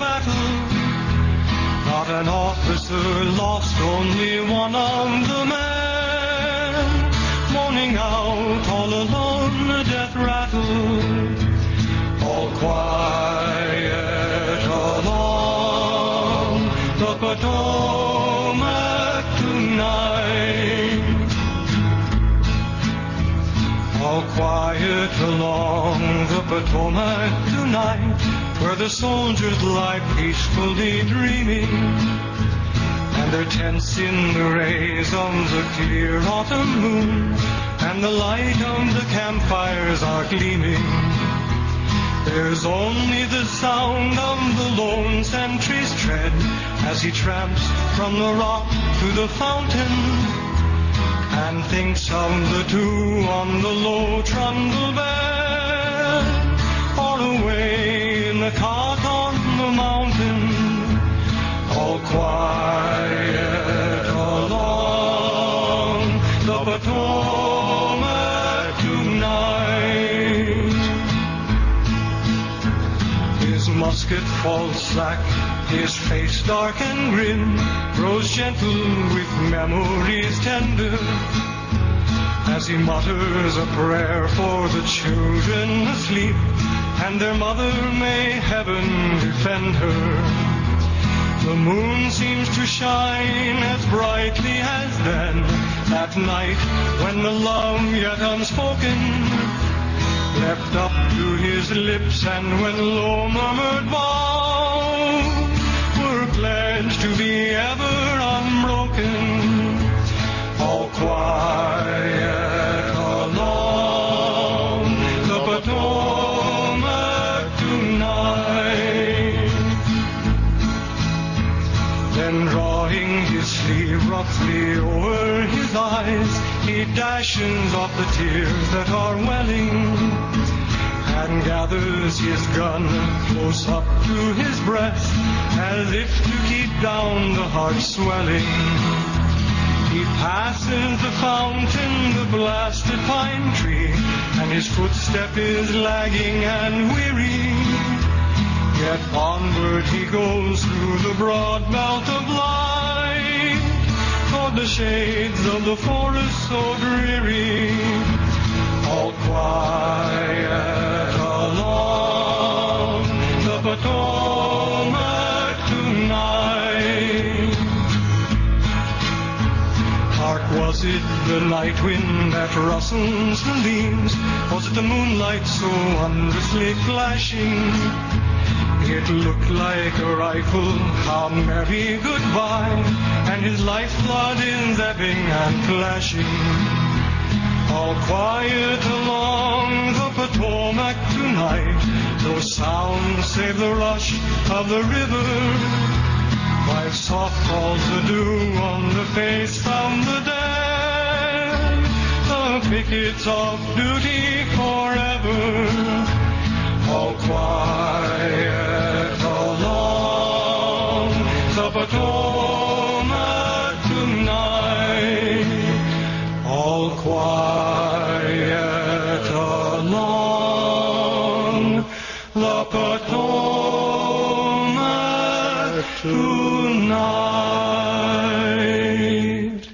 Not an officer lost, only one of the men, mourning out all alone rattle. All quiet along the Potomac tonight. All quiet along the Potomac tonight, where the soldiers lie peacefully dreaming, and their tents in the rays of the clear autumn moon, and the light of the campfires are gleaming. There's only the sound of the lone sentry's tread as he tramps from the rock to the fountain, and thinks of the two on the low trundle bed, far away in the cot on the mountain. All quiet along the Potomac tonight. His musket falls slack, his face dark and grim, grows gentle with memories tender, as he mutters a prayer for the children asleep, and their mother, may heaven defend her. The moon seems to shine as brightly as then, that night when the love yet unspoken leapt up to his lips, and when low murmured vows were pledged to be ever unbroken. All quiet along the Potomac tonight. Then drawing his sleeve roughly over his eyes, he dashes off the tears that are welling, and gathers his gun close up to his breast, as if to keep down the heart swelling. He passes the fountain, the blasted pine tree, and his footstep is lagging and weary. Yet onward he goes through the broad belt of light, toward the shades of the forest so dreary. All quiet along the Potomac tonight. Hark, was it the night wind that rustles the leaves? Was it the moonlight so wondrously flashing? It looked like a rifle, how merry goodbye, and his lifeblood is ebbing and flashing. All quiet along the Potomac tonight, no sound save the rush of the river, while soft falls the dew on the face of the dead, the pickets of duty forever. All quiet along the Potomac tonight. All quiet along the Potomac tonight.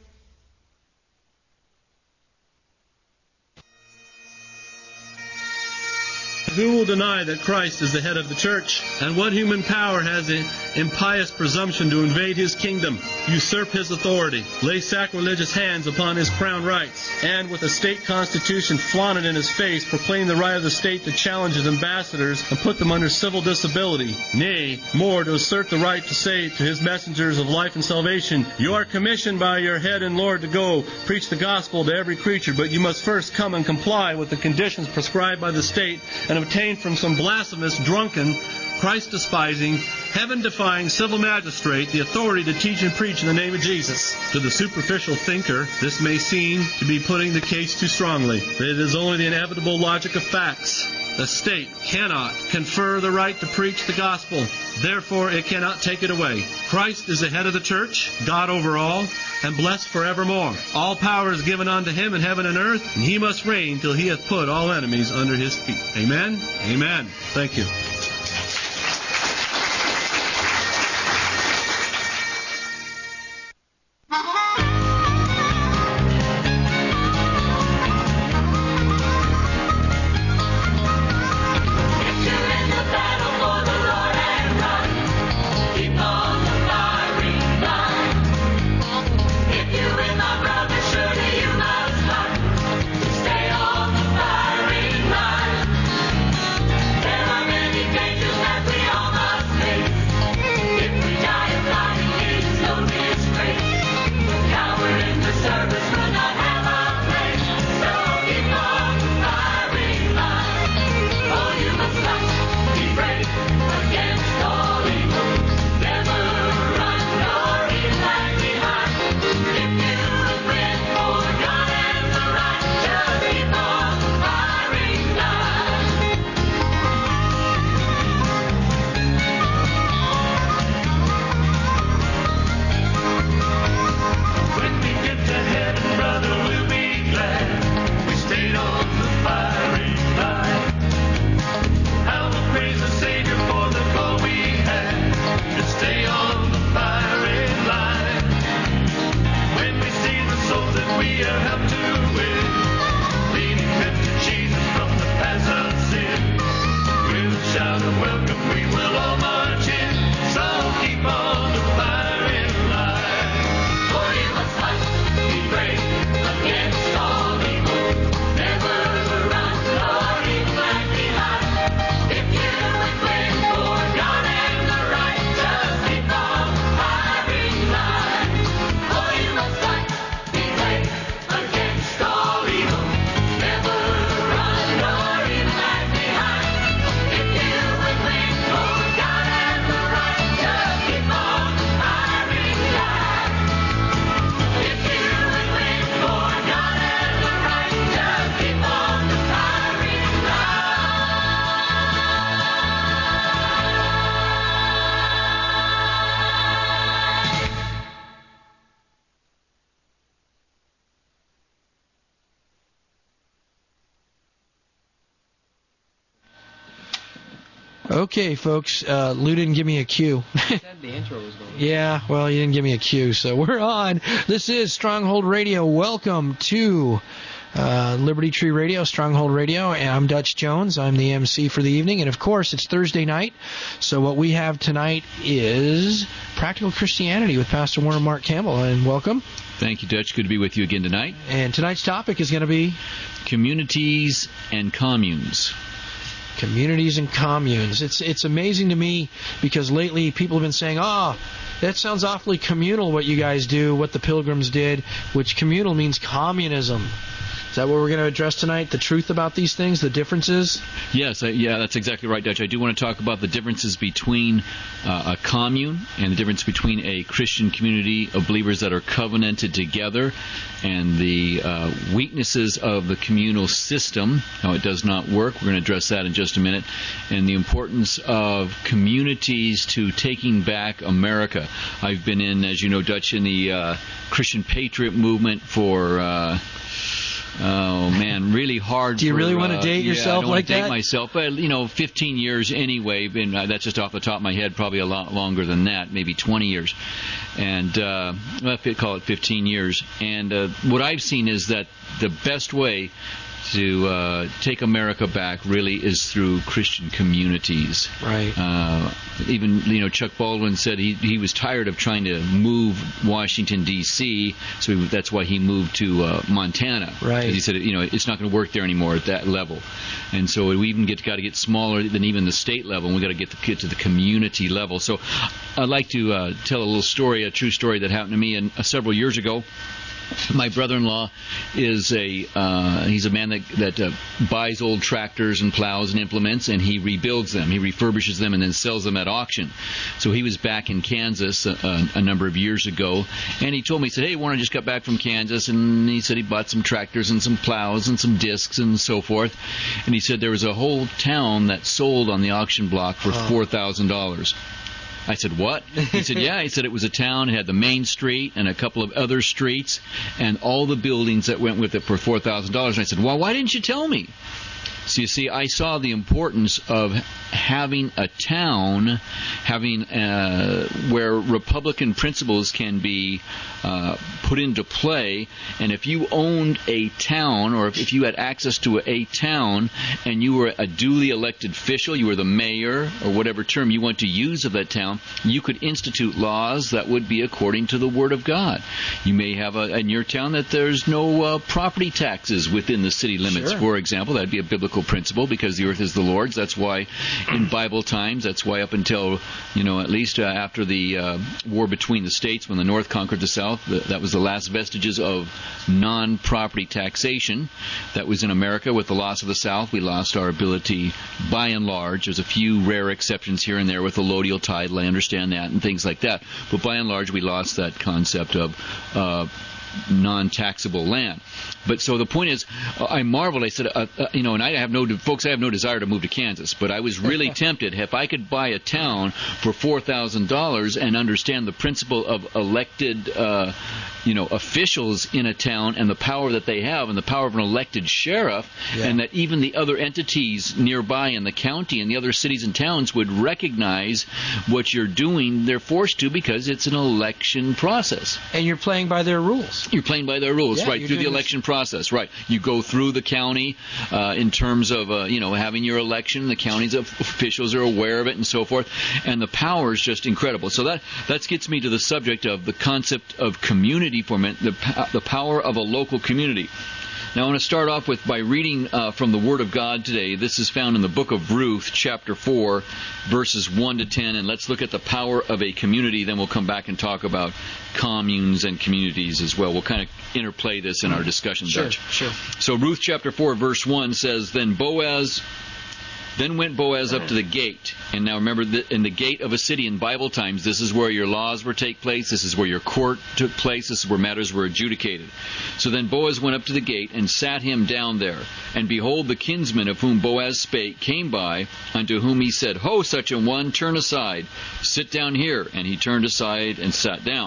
Who will deny that Christ is the head of the church? And what human power has an impious presumption to invade his kingdom, usurp his authority, lay sacrilegious hands upon his crown rights, and with a state constitution flaunted in his face, proclaim the right of the state to challenge his ambassadors and put them under civil disability? Nay, more, to assert the right to say to his messengers of life and salvation, you are commissioned by your head and Lord to go preach the gospel to every creature, but you must first come and comply with the conditions prescribed by the state and obtain from some blasphemous, drunken, Christ-despising, heaven-defying civil magistrate the authority to teach and preach in the name of Jesus. To the superficial thinker, this may seem to be putting the case too strongly, but it is only the inevitable logic of facts. The state cannot confer the right to preach the gospel. Therefore, it cannot take it away. Christ is the head of the church, God over all, and blessed forevermore. All power is given unto him in heaven and earth, and he must reign till he hath put all enemies under his feet. Amen? Amen. Thank you. Okay, folks, uh, Lou didn't give me a cue. said the intro was going. Yeah, well, you didn't give me a cue, so we're on. This is Stronghold Radio. Welcome to uh, Liberty Tree Radio, Stronghold Radio. And I'm Dutch Jones. I'm the M C for the evening. And, of course, it's Thursday night. So what we have tonight is Practical Christianity with Pastor Warner Mark Campbell. And welcome. Thank you, Dutch. Good to be with you again tonight. And tonight's topic is going to be communities and communes. Communities and communes. It's it's amazing to me because lately people have been saying, oh, that sounds awfully communal what you guys do, what the Pilgrims did, which communal means communism. Is that what we're going to address tonight, the truth about these things, the differences? Yes, uh, yeah, that's exactly right, Dutch. I do want to talk about the differences between uh, a commune and the difference between a Christian community of believers that are covenanted together and the uh, weaknesses of the communal system, how it does not work. We're going to address that in just a minute. And the importance of communities to taking back America. I've been in, as you know, Dutch, in the uh, Christian Patriot movement for... Uh, Oh, man, really hard. Do you for, really want to date uh, yourself yeah, I like that? I that? date myself, but, you know, fifteen years anyway, and uh, that's just off the top of my head, probably a lot longer than that, maybe twenty years. And uh, well, call it fifteen years. And uh, what I've seen is that the best way to uh, take America back really is through Christian communities. Right. Uh, even, you know, Chuck Baldwin said he he was tired of trying to move Washington, D C, so he, that's why he moved to uh, Montana. Right. Because he said, you know, it's not going to work there anymore at that level. And so we even get got to get smaller than even the state level, and we've got to get, the, get to the community level. So I'd like to uh, tell a little story, a true story that happened to me in, uh, several years ago. My brother-in-law is a uh, he's a man that that uh, buys old tractors and plows and implements, and he rebuilds them. He refurbishes them and then sells them at auction. So he was back in Kansas a, a, a number of years ago, and he told me, he said, "Hey, Warren, I just got back from Kansas," and he said he bought some tractors and some plows and some discs and so forth. And he said there was a whole town that sold on the auction block for four thousand dollars. I said, what? He said, yeah. He said it was a town. It had the main street and a couple of other streets and all the buildings that went with it for four thousand dollars. And I said, well, why didn't you tell me? So you see, I saw the importance of having a town, having uh, where Republican principles can be uh, put into play. And if you owned a town, or if, if you had access to a, a town, and you were a duly elected official, you were the mayor, or whatever term you want to use of that town, you could institute laws that would be according to the Word of God. You may have a, in your town that there's no uh, property taxes within the city limits, Sure. for example. That would be a biblical principle, because the earth is the Lord's. That's why in Bible times, that's why up until, you know, at least uh, after the uh, war between the states, when the North conquered the South, the, that was the last vestiges of non-property taxation that was in America. With the loss of the South, we lost our ability, by and large. There's a few rare exceptions here and there with the allodial title, I understand that, and things like that. But by and large, we lost that concept of uh, non-taxable land. But so the point is, uh, I marveled. I said, uh, uh, you know, and I have no, folks, I have no desire to move to Kansas, but I was really tempted. If I could buy a town for four thousand dollars and understand the principle of elected, uh, you know, officials in a town and the power that they have and the power of an elected sheriff, yeah. and that even the other entities nearby in the county and the other cities and towns would recognize what you're doing, they're forced to, because it's an election process. And you're playing by their rules. You're playing by their rules, yeah, right, through the election process. Process, right. You go through the county uh, in terms of, uh, you know, having your election. The county's officials are aware of it and so forth. And the power is just incredible. So that that gets me to the subject of the concept of community formation, the, the power of a local community. Now, I want to start off with by reading uh, from the Word of God today. This is found in the book of Ruth, chapter four, verses one to ten. And let's look at the power of a community. Then we'll come back and talk about communes and communities as well. We'll kind of interplay this in our discussion, sure, Dutch. Sure. So Ruth chapter four, verse one says, Then Boaz... Then went Boaz up to the gate. And now remember, that in the gate of a city in Bible times, this is where your laws were take place. This is where your court took place. This is where matters were adjudicated. So then Boaz went up to the gate and sat him down there. And behold, the kinsman of whom Boaz spake came by, unto whom he said, Ho, such a one, turn aside, sit down here. And he turned aside and sat down.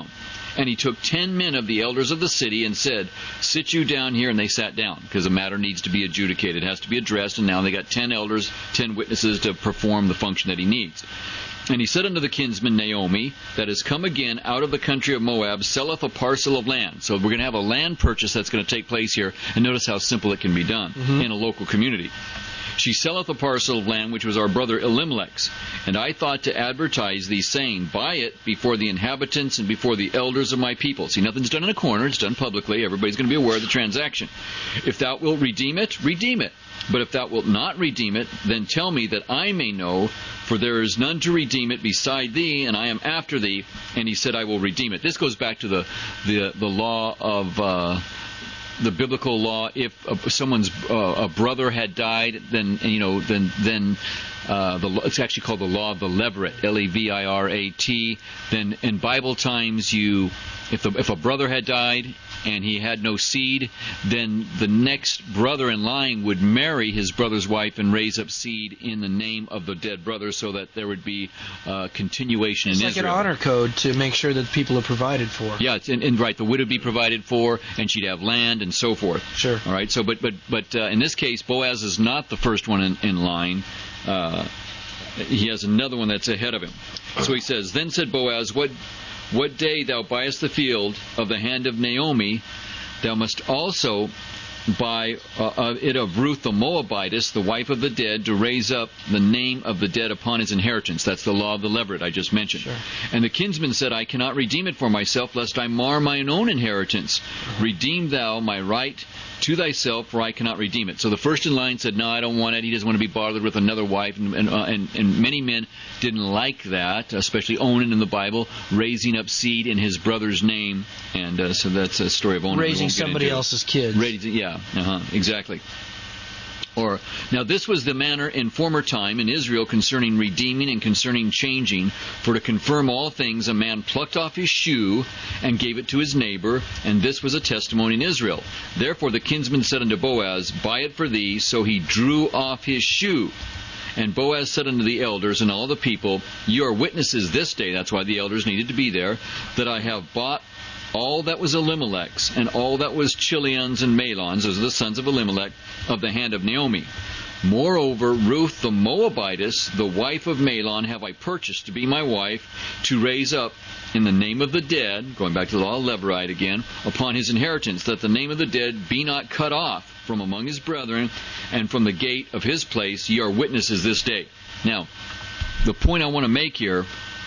And he took ten men of the elders of the city and said, sit you down here, and they sat down, because the matter needs to be adjudicated. It has to be addressed, and now they got ten elders, ten witnesses to perform the function that he needs. And he said unto the kinsman Naomi, that is come again out of the country of Moab, selleth a parcel of land. So we're going to have a land purchase that's going to take place here, and notice how simple it can be done mm-hmm. in a local community. She selleth a parcel of land which was our brother Elimelech's. And I thought to advertise thee, saying, buy it before the inhabitants and before the elders of my people. See, nothing's done in a corner. It's done publicly. Everybody's going to be aware of the transaction. If thou wilt redeem it, redeem it. But if thou wilt not redeem it, then tell me that I may know, for there is none to redeem it beside thee, and I am after thee. And he said, I will redeem it. This goes back to the the, the law of... Uh, the biblical law. If uh, someone's uh, a brother had died, then you know, then then uh, the it's actually called the law of the levirate, L E V I R A T. Then in Bible times, you if the, if a brother had died and he had no seed, then the next brother in line would marry his brother's wife and raise up seed in the name of the dead brother, so that there would be uh, continuation it's in like Israel. It's like an honor code to make sure that people are provided for. Yeah, it's, and, and right, the widow would be provided for, and she'd have land and so forth. Sure. All right. So, but but but uh, in this case, Boaz is not the first one in, in line. Uh, he has another one that's ahead of him. So he says, then said Boaz, what what day thou buyest the field of the hand of Naomi, thou must also buy uh, it of Ruth the Moabitess, the wife of the dead, to raise up the name of the dead upon his inheritance. That's the law of the levirate I just mentioned. Sure. And the kinsman said, I cannot redeem it for myself, lest I mar mine own inheritance. Uh-huh. Redeem thou my right to thyself, for I cannot redeem it. So the first in line said, no, I don't want it. He doesn't want to be bothered with another wife. And, and, uh, and, and many men didn't like that, especially Onan in the Bible, raising up seed in his brother's name. And uh, so that's a story of Onan. Raising somebody else's kids. Raising, yeah, uh-huh, exactly. Or, now this was the manner in former time in Israel concerning redeeming and concerning changing. For to confirm all things, a man plucked off his shoe and gave it to his neighbor, and this was a testimony in Israel. Therefore the kinsman said unto Boaz, buy it for thee. So he drew off his shoe. And Boaz said unto the elders and all the people, you are witnesses this day, that's why the elders needed to be there, that I have bought all that was Elimelech's, and all that was Chilion's and Mahlon's, those are the sons of Elimelech, of the hand of Naomi. Moreover, Ruth the Moabitess, the wife of Mahlon, have I purchased to be my wife, to raise up in the name of the dead, going back to the law of levirate again, upon his inheritance, that the name of the dead be not cut off from among his brethren, and from the gate of his place ye are witnesses this day. Now, the point I want to make here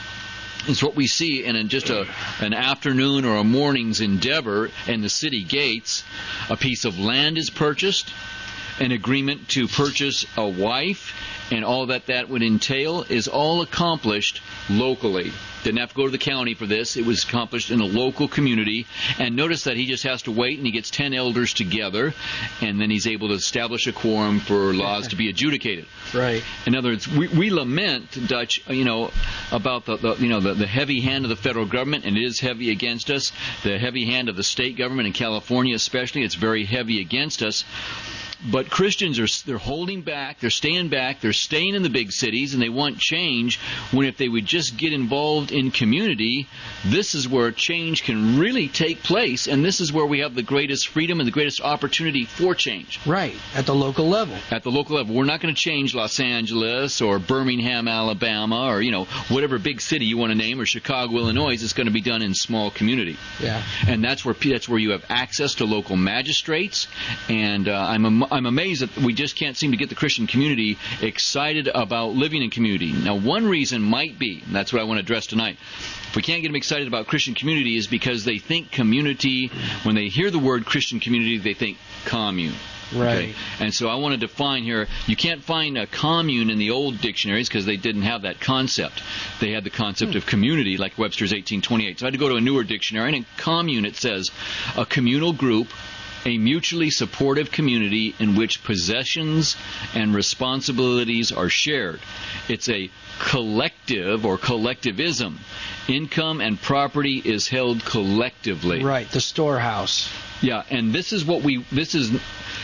is what we see in just a, an afternoon or a morning's endeavor in the city gates. A piece of land is purchased, an agreement to purchase a wife, and all that that would entail is all accomplished locally. Didn't have to go to the county for this. It was accomplished in a local community. And notice that he just has to wait, and he gets ten elders together, and then he's able to establish a quorum for laws to be adjudicated. Right. In other words, we, we lament, Dutch, you know, about the, the you know the, the heavy hand of the federal government, and it is heavy against us. The heavy hand of the state government in California, especially, it's very heavy against us. But Christians are they're holding back, they're staying back, they're staying in the big cities, and they want change, when if they would just get involved in community, this is where change can really take place, and this is where we have the greatest freedom and the greatest opportunity for change. Right, at the local level. At the local level. We're not going to change Los Angeles or Birmingham, Alabama, or, you know, whatever big city you want to name, or Chicago, Illinois. It's going to be done in small community. Yeah. And that's where that's where you have access to local magistrates, and uh, I'm a I'm amazed that we just can't seem to get the Christian community excited about living in community. Now, one reason might be, and that's what I want to address tonight, if we can't get them excited about Christian community is because they think community, when they hear the word Christian community, they think commune. Right. Okay? And so I want to define here, you can't find a commune in the old dictionaries because they didn't have that concept. They had the concept of community, like Webster's eighteen twenty-eight. So I had to go to a newer dictionary, and in commune it says, a communal group, a mutually supportive community in which possessions and responsibilities are shared. It's a collective or collectivism. Income and property is held collectively. Right, the storehouse. Yeah, and this is what we this is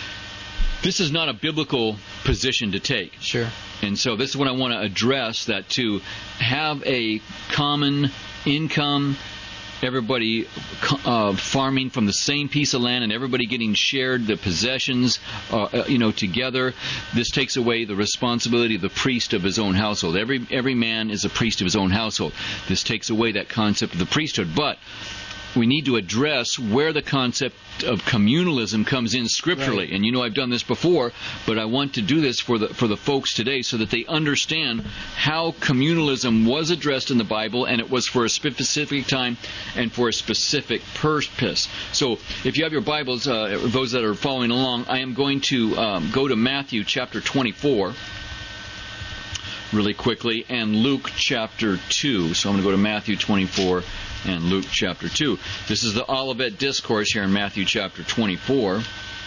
this is not a biblical position to take. Sure. And so this is what I want to address, that to have a common income everybody uh, farming from the same piece of land and everybody getting shared the possessions, uh, you know, together. This takes away the responsibility of the priest of his own household. Every every man is a priest of his own household. This takes away that concept of the priesthood. But we need to address where the concept of communalism comes in scripturally. Right. And you know I've done this before, but I want to do this for the for the folks today so that they understand how communalism was addressed in the Bible, and it was for a specific time and for a specific purpose. So if you have your Bibles, uh, those that are following along, I am going to um, go to Matthew chapter twenty-four really quickly, and Luke chapter two. So I'm going to go to Matthew twenty-four and Luke chapter two. This is the Olivet Discourse here in Matthew chapter twenty-four.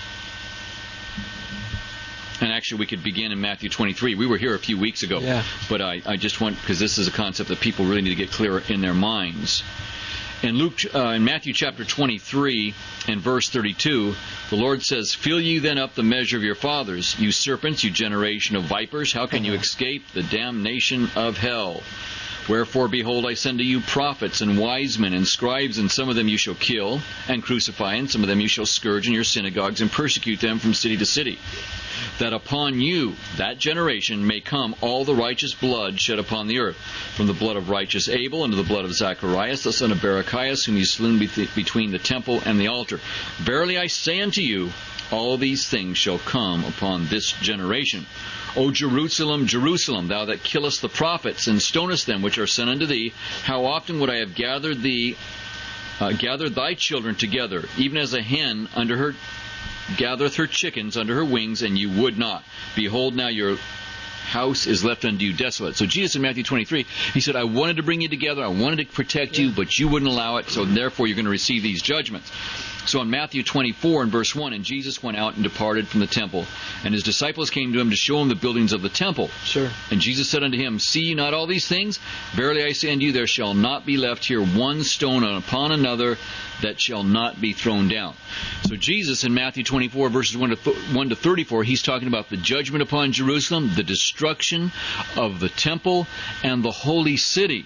And actually we could begin in Matthew twenty-three. We were here a few weeks ago. Yeah. But I, I just want, because this is a concept that people really need to get clear in their minds. In Luke, uh, in Matthew chapter twenty-three and verse thirty-two, the Lord says, "Fill you then up the measure of your fathers, you serpents, you generation of vipers. How can you escape the damnation of hell? Wherefore, behold, I send to you prophets and wise men and scribes, and some of them you shall kill and crucify, and some of them you shall scourge in your synagogues and persecute them from city to city. That upon you, that generation, may come all the righteous blood shed upon the earth, from the blood of righteous Abel unto the blood of Zacharias, the son of Barachias, whom you slew between the temple and the altar. Verily I say unto you, all these things shall come upon this generation. O Jerusalem, Jerusalem, thou that killest the prophets and stonest them which are sent unto thee, how often would I have gathered thee, uh, gathered thy children together, even as a hen under her gathereth her chickens under her wings, and you would not. Behold, now your house is left unto you desolate." So Jesus in Matthew twenty-three, he said, I wanted to bring you together, I wanted to protect you, but you wouldn't allow it, so therefore you're going to receive these judgments. So in Matthew twenty-four and verse one, "And Jesus went out and departed from the temple, and his disciples came to him to show him the buildings of the temple. Sure. And Jesus said unto him, See ye not all these things? Verily I say unto you, there shall not be left here one stone upon another that shall not be thrown down." So Jesus in Matthew twenty-four verses one to thirty-four, he's talking about the judgment upon Jerusalem, the destruction of the temple and the holy city.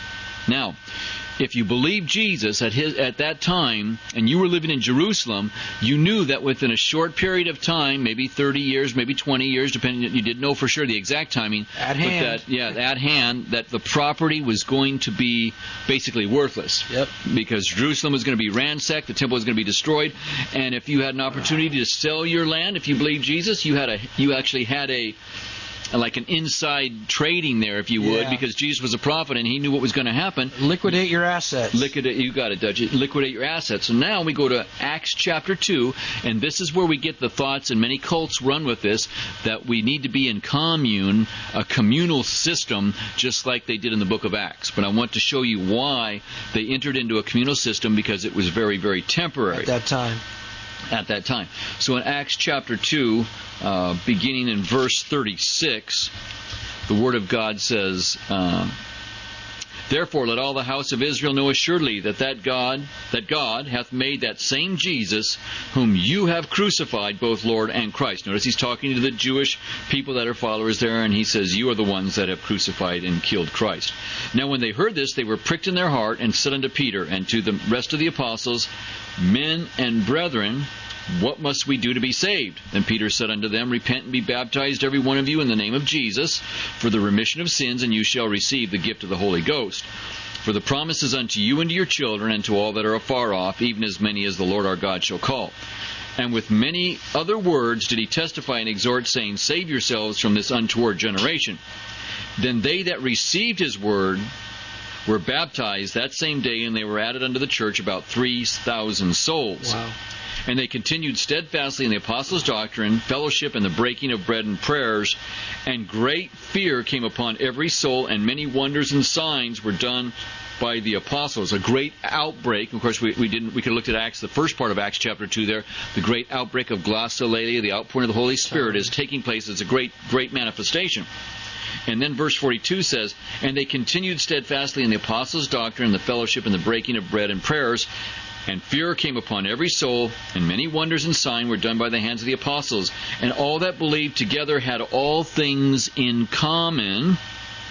Now, if you believed Jesus at his at that time, and you were living in Jerusalem, you knew that within a short period of time, maybe thirty years, maybe twenty years, depending, you didn't know for sure the exact timing. At hand. That, yeah, at hand, that the property was going to be basically worthless. Yep. Because Jerusalem was going to be ransacked, the temple was going to be destroyed, and if you had an opportunity to sell your land, if you believed Jesus, you had a you actually had a like an inside trading there, if you would, yeah. because Jesus was a prophet and he knew what was going to happen. Liquidate your assets. Liquidate, you got it, Dutch. Liquidate your assets. So now we go to Acts chapter two, and this is where we get the thoughts, and many cults run with this, that we need to be in commune, a communal system, just like they did in the book of Acts. But I want to show you why they entered into a communal system, because it was very, very temporary. At that time. At that time. So in Acts chapter two, uh, beginning in verse thirty-six, the Word of God says, uh, "Therefore let all the house of Israel know assuredly that that God, that God hath made that same Jesus, whom you have crucified, both Lord and Christ." Notice he's talking to the Jewish people that are followers there, and he says, "You are the ones that have crucified and killed Christ." Now when they heard this, they were pricked in their heart, and said unto Peter and to the rest of the apostles, "Men and brethren, what must we do to be saved?" Then Peter said unto them, "Repent and be baptized every one of you in the name of Jesus for the remission of sins, and you shall receive the gift of the Holy Ghost. For the promise is unto you and to your children and to all that are afar off, even as many as the Lord our God shall call." And with many other words did he testify and exhort, saying, "Save yourselves from this untoward generation." Then they that received his word were baptized that same day, and they were added unto the church about three thousand souls. Wow. And they continued steadfastly in the apostles' doctrine, fellowship, and the breaking of bread and prayers. And great fear came upon every soul, and many wonders and signs were done by the apostles. A great outbreak. Of course, we, we didn't. We could have looked at Acts, the first part of Acts chapter two there. The great outbreak of glossolalia, the outpouring of the Holy Spirit, is taking place. It's a great, great manifestation. And then verse forty-two says, "And they continued steadfastly in the apostles' doctrine, and the fellowship, and the breaking of bread and prayers. And fear came upon every soul, and many wonders and signs were done by the hands of the apostles. And all that believed together had all things in common,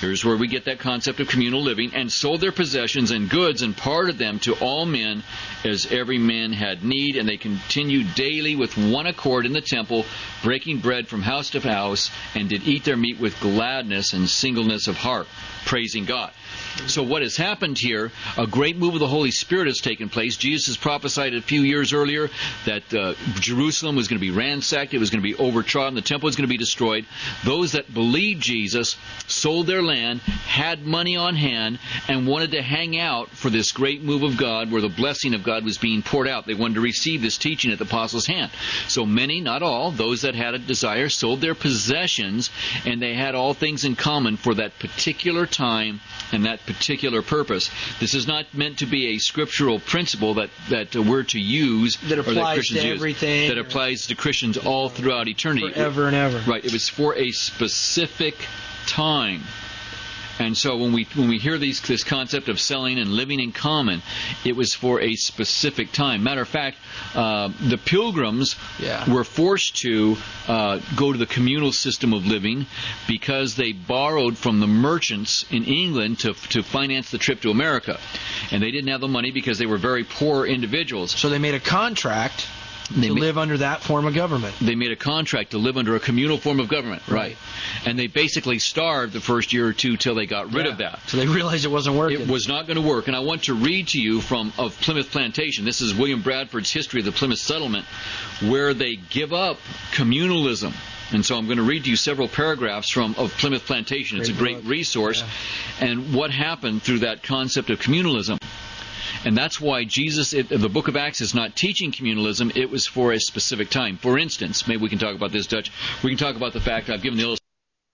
Here's where we get that concept of communal living. And sold their possessions and goods and parted them to all men as every man had need. And they continued daily with one accord in the temple, breaking bread from house to house, and did eat their meat with gladness and singleness of heart, praising God. So what has happened here, a great move of the Holy Spirit has taken place. Jesus has prophesied a few years earlier that uh, Jerusalem was going to be ransacked, it was going to be overtrodden, the temple was going to be destroyed. Those that believed Jesus sold their land, had money on hand, and wanted to hang out for this great move of God where the blessing of God was being poured out. They wanted to receive this teaching at the apostles' hand. So many, not all, those that had a desire sold their possessions, and they had all things in common for that particular time and that particular purpose. This is not meant to be a scriptural principle that, that uh, we're to use that or that applies Christians to use. everything. That applies to Christians all throughout eternity. Forever and ever. Right. It was for a specific time. And so when we when we hear these, this concept of selling and living in common, it was for a specific time. Matter of fact, uh, the Pilgrims yeah. were forced to uh, go to the communal system of living because they borrowed from the merchants in England to to finance the trip to America. And they didn't have the money because they were very poor individuals. So they made a contract They to ma- live under that form of government. They made a contract to live under a communal form of government, right? Right. And they basically starved the first year or two till they got rid yeah. of that. So they realized it wasn't working. It was not going to work. And I want to read to you from of Plymouth Plantation. This is William Bradford's History of the Plymouth Settlement, where they give up communalism. And so I'm going to read to you several paragraphs from of Plymouth Plantation. It's great a great book. resource. Yeah. And what happened through that concept of communalism. And that's why Jesus, it, the book of Acts is not teaching communalism. It was for a specific time. For instance, maybe we can talk about this, Dutch. We can talk about the fact I've given the illustration.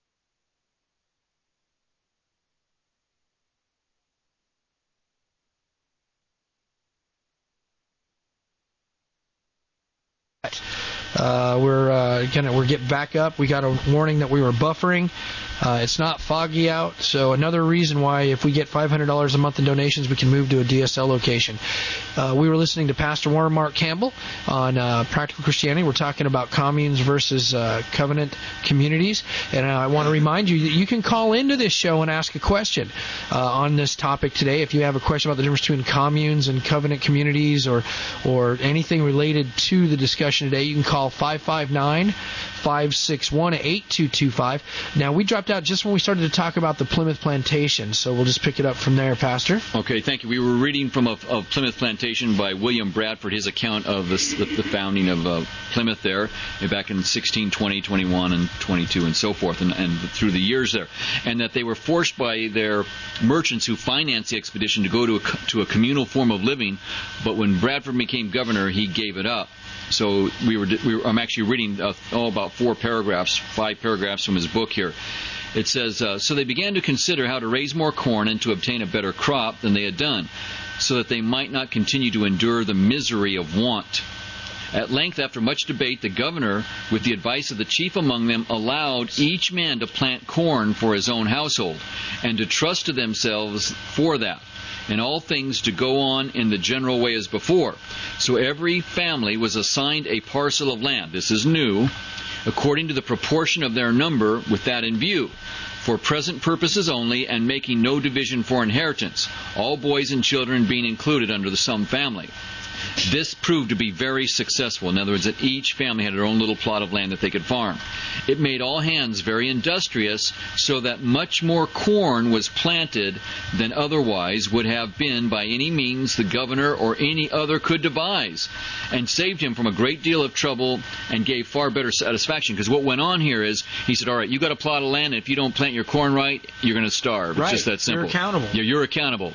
Uh, we're uh, gonna we're getting back up. We got a warning that we were buffering. Uh, it's not foggy out, so another reason why if we get five hundred dollars a month in donations, we can move to a D S L location. Uh, we were listening to Pastor Warren Mark Campbell on uh, Practical Christianity. We're talking about communes versus uh, covenant communities, and I want to remind you that you can call into this show and ask a question uh, on this topic today. If you have a question about the difference between communes and covenant communities, or or anything related to the discussion today, you can call five five nine, five six one, eight two two five. Now, we dropped out just when we started to talk about the Plymouth Plantation, so we'll just pick it up from there, Pastor. Okay, thank you. We were reading from a, of Plymouth Plantation by William Bradford, his account of the, the, the founding of uh, Plymouth there back in sixteen twenty, twenty-one, and twenty-two, and so forth, and, and through the years there. And that they were forced by their merchants who financed the expedition to go to a, to a communal form of living, but when Bradford became governor, he gave it up. So we were, we were I'm actually reading uh, oh, about four paragraphs, five paragraphs from his book here. It says, uh, so they began to consider how to raise more corn and to obtain a better crop than they had done, so that they might not continue to endure the misery of want. At length, after much debate, the governor, with the advice of the chief among them, allowed each man to plant corn for his own household, and to trust to themselves for that, and all things to go on in the general way as before. So every family was assigned a parcel of land. This is new, according to the proportion of their number, with that in view, for present purposes only, and making no division for inheritance, all boys and children being included under the sum family. This proved to be very successful. In other words, that each family had their own little plot of land that they could farm. It made all hands very industrious, so that much more corn was planted than otherwise would have been by any means the governor or any other could devise, and saved him from a great deal of trouble and gave far better satisfaction. Because what went on here is, he said, all right, you got a plot of land, and if you don't plant your corn right, you're going to starve. Right. It's just that simple. You're accountable. Yeah, you're accountable.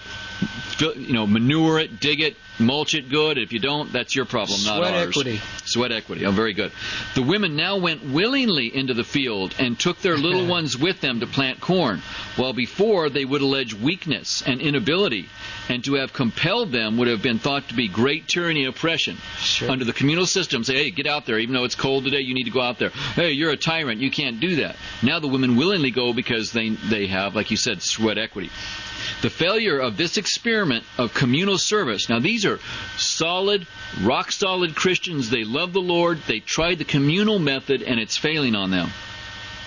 You know, manure it, dig it, mulch it good. If you don't, that's your problem, not Sweat ours. equity. Sweat equity. Oh, very good. The women now went willingly into the field and took their little ones with them to plant corn, while before they would allege weakness and inability, and to have compelled them would have been thought to be great tyranny and oppression. Sure. Under the communal system, say, hey, get out there. Even though it's cold today, you need to go out there. Hey, you're a tyrant. You can't do that. Now the women willingly go because they they have, like you said, sweat equity. The failure of this experiment of communal service, now these are solid, rock-solid Christians. They love the Lord. They tried the communal method, and it's failing on them.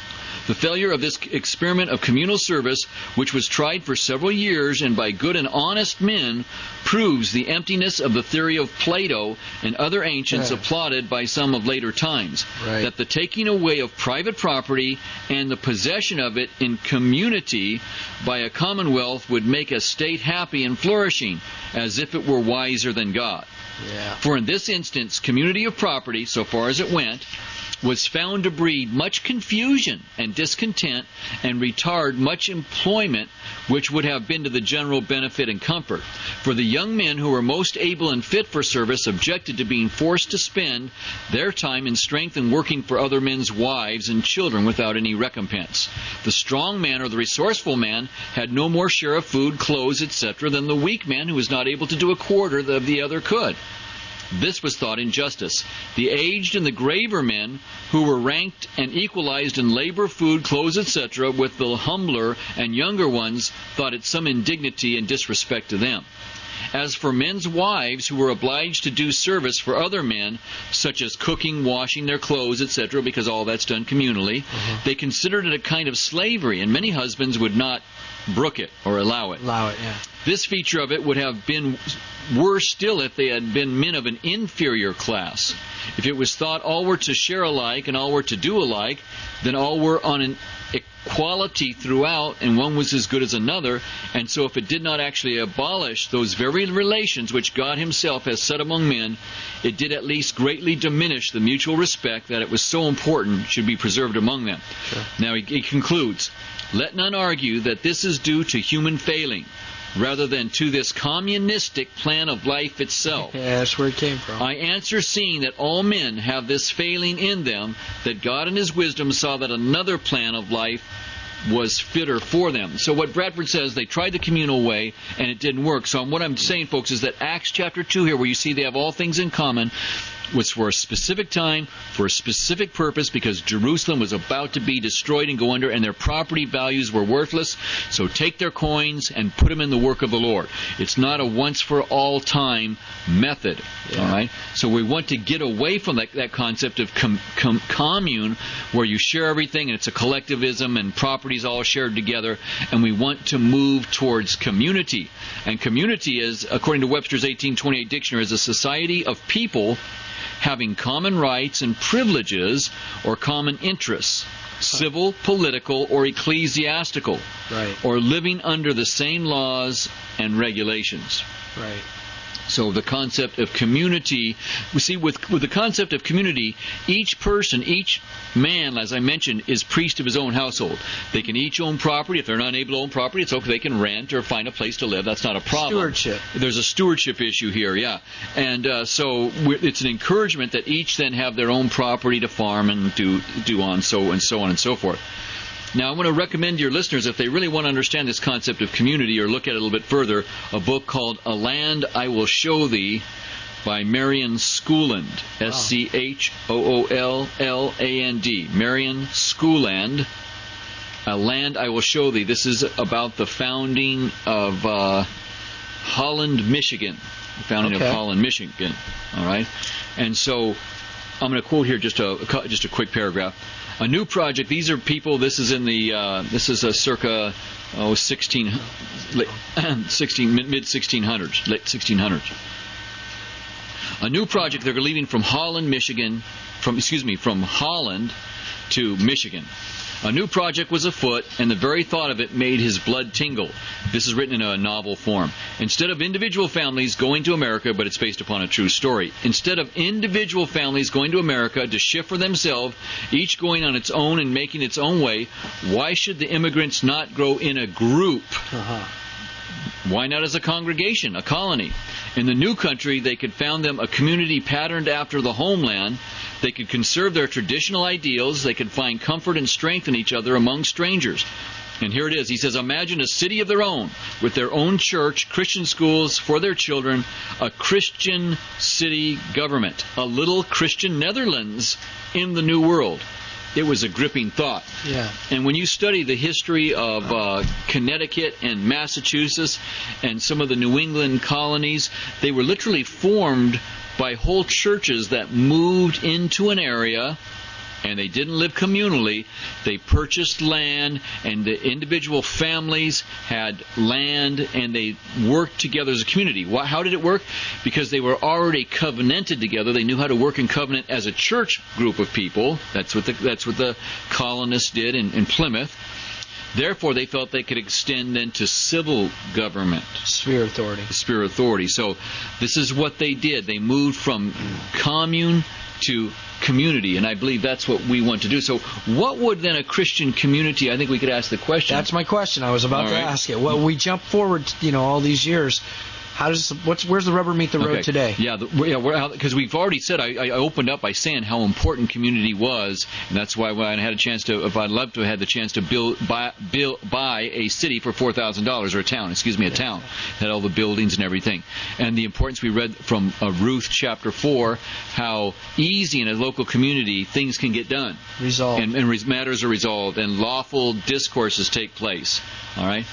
The failure of this experiment of communal service, which was tried for several years and by good and honest men, proves the emptiness of the theory of Plato and other ancients Yeah. applauded by some of later times, Right. that the taking away of private property and the possession of it in community by a commonwealth would make a state happy and flourishing, as if it were wiser than God. Yeah. For in this instance, community of property, so far as it went, was found to breed much confusion and discontent and retard much employment which would have been to the general benefit and comfort. For the young men who were most able and fit for service objected to being forced to spend their time and strength in working for other men's wives and children without any recompense. The strong man or the resourceful man had no more share of food, clothes, et cetera than the weak man who was not able to do a quarter of the other could. This was thought injustice. The aged and the graver men, who were ranked and equalized in labor, food, clothes, et cetera, with the humbler and younger ones, thought it some indignity and disrespect to them. As for men's wives who were obliged to do service for other men, such as cooking, washing their clothes, et cetera, because all that's done communally, Mm-hmm. they considered it a kind of slavery, and many husbands would not brook it or allow it. Allow it, yeah. This feature of it would have been worse still if they had been men of an inferior class. If it was thought all were to share alike and all were to do alike, then all were on an equality throughout, and one was as good as another. And so if it did not actually abolish those very relations which God Himself has set among men, it did at least greatly diminish the mutual respect that it was so important should be preserved among them. Sure. Now he, he concludes, let none argue that this is due to human failing, rather than to this communistic plan of life itself. Yeah, that's where it came from. I answer, seeing that all men have this failing in them, that God in His wisdom saw that another plan of life was fitter for them. So what Bradford says, they tried the communal way, and it didn't work. So what I'm saying, folks, is that Acts chapter two here, where you see they have all things in common, was for a specific time, for a specific purpose, because Jerusalem was about to be destroyed and go under, and their property values were worthless. So take their coins and put them in the work of the Lord. It's not a once-for-all time method. Yeah. All right. So we want to get away from that, that concept of com, com, commune, where you share everything and it's a collectivism and properties all shared together. And we want to move towards community. And community is, according to Webster's eighteen twenty-eight dictionary, is a society of people having common rights and privileges or common interests, civil, political, or ecclesiastical, Right. or living under the same laws and regulations. Right. So the concept of community, we see with, with the concept of community, each person, each man, as I mentioned, is priest of his own household. They can each own property. If they're not able to own property, it's okay. They can rent or find a place to live. That's not a problem. Stewardship. There's a stewardship issue here, yeah. And uh, so we're, it's an encouragement that each then have their own property to farm and do do on so and so on and so forth. Now, I want to recommend to your listeners, if they really want to understand this concept of community or look at it a little bit further, a book called A Land I Will Show Thee by Marion Schooland, S C H O O L L A N D, Marion Schooland, A Land I Will Show Thee. This is about the founding of uh, Holland, Michigan, the founding Okay. of Holland, Michigan, all right? And so I'm going to quote here just a just a quick paragraph. A new project. These are people. This is in the. Uh, this is a circa oh sixteen, late, sixteen mid sixteen hundreds, late sixteen hundreds. A new project. They're leaving from Holland, Michigan. From excuse me, from Holland to Michigan. A new project was afoot, and the very thought of it made his blood tingle. This is written in a novel form. Instead of individual families going to America, but it's based upon a true story. Instead of individual families going to America to shift for themselves, each going on its own and making its own way, why should the immigrants not grow in a group? Uh-huh. Why not as a congregation, a colony? In the new country, they could found them a community patterned after the homeland. They could conserve their traditional ideals. They could find comfort and strength in each other among strangers. And here it is. He says, imagine a city of their own, with their own church, Christian schools for their children, a Christian city government, a little Christian Netherlands in the New World. It was a gripping thought. Yeah. And when you study the history of uh, Connecticut and Massachusetts and some of the New England colonies, they were literally formed by whole churches that moved into an area And they didn't live communally. They purchased land, and the individual families had land, and they worked together as a community. Why, how did it work? Because they were already covenanted together. They knew how to work in covenant as a church group of people. That's what the, that's what the colonists did in, in Plymouth. Therefore, they felt they could extend then to civil government. Sphere authority. Sphere authority. So this is what they did. They moved from commune to community, and I believe that's what we want to do. So what would then a Christian community, I think we could ask the question. That's my question. I was about all to right. ask it. Well, we jump forward, you know, all these years. How does what's where's the rubber meet the road okay. today? Yeah, the, yeah, because we've already said I, I opened up by saying how important community was, and that's why when I had a chance to, if I'd love to have had the chance to build buy build, buy a city for four thousand dollars, or a town, excuse me, a town had all the buildings and everything, and the importance we read from uh, Ruth chapter four, how easy in a local community things can get done, resolved, and, and res- matters are resolved, and lawful discourses take place. All right.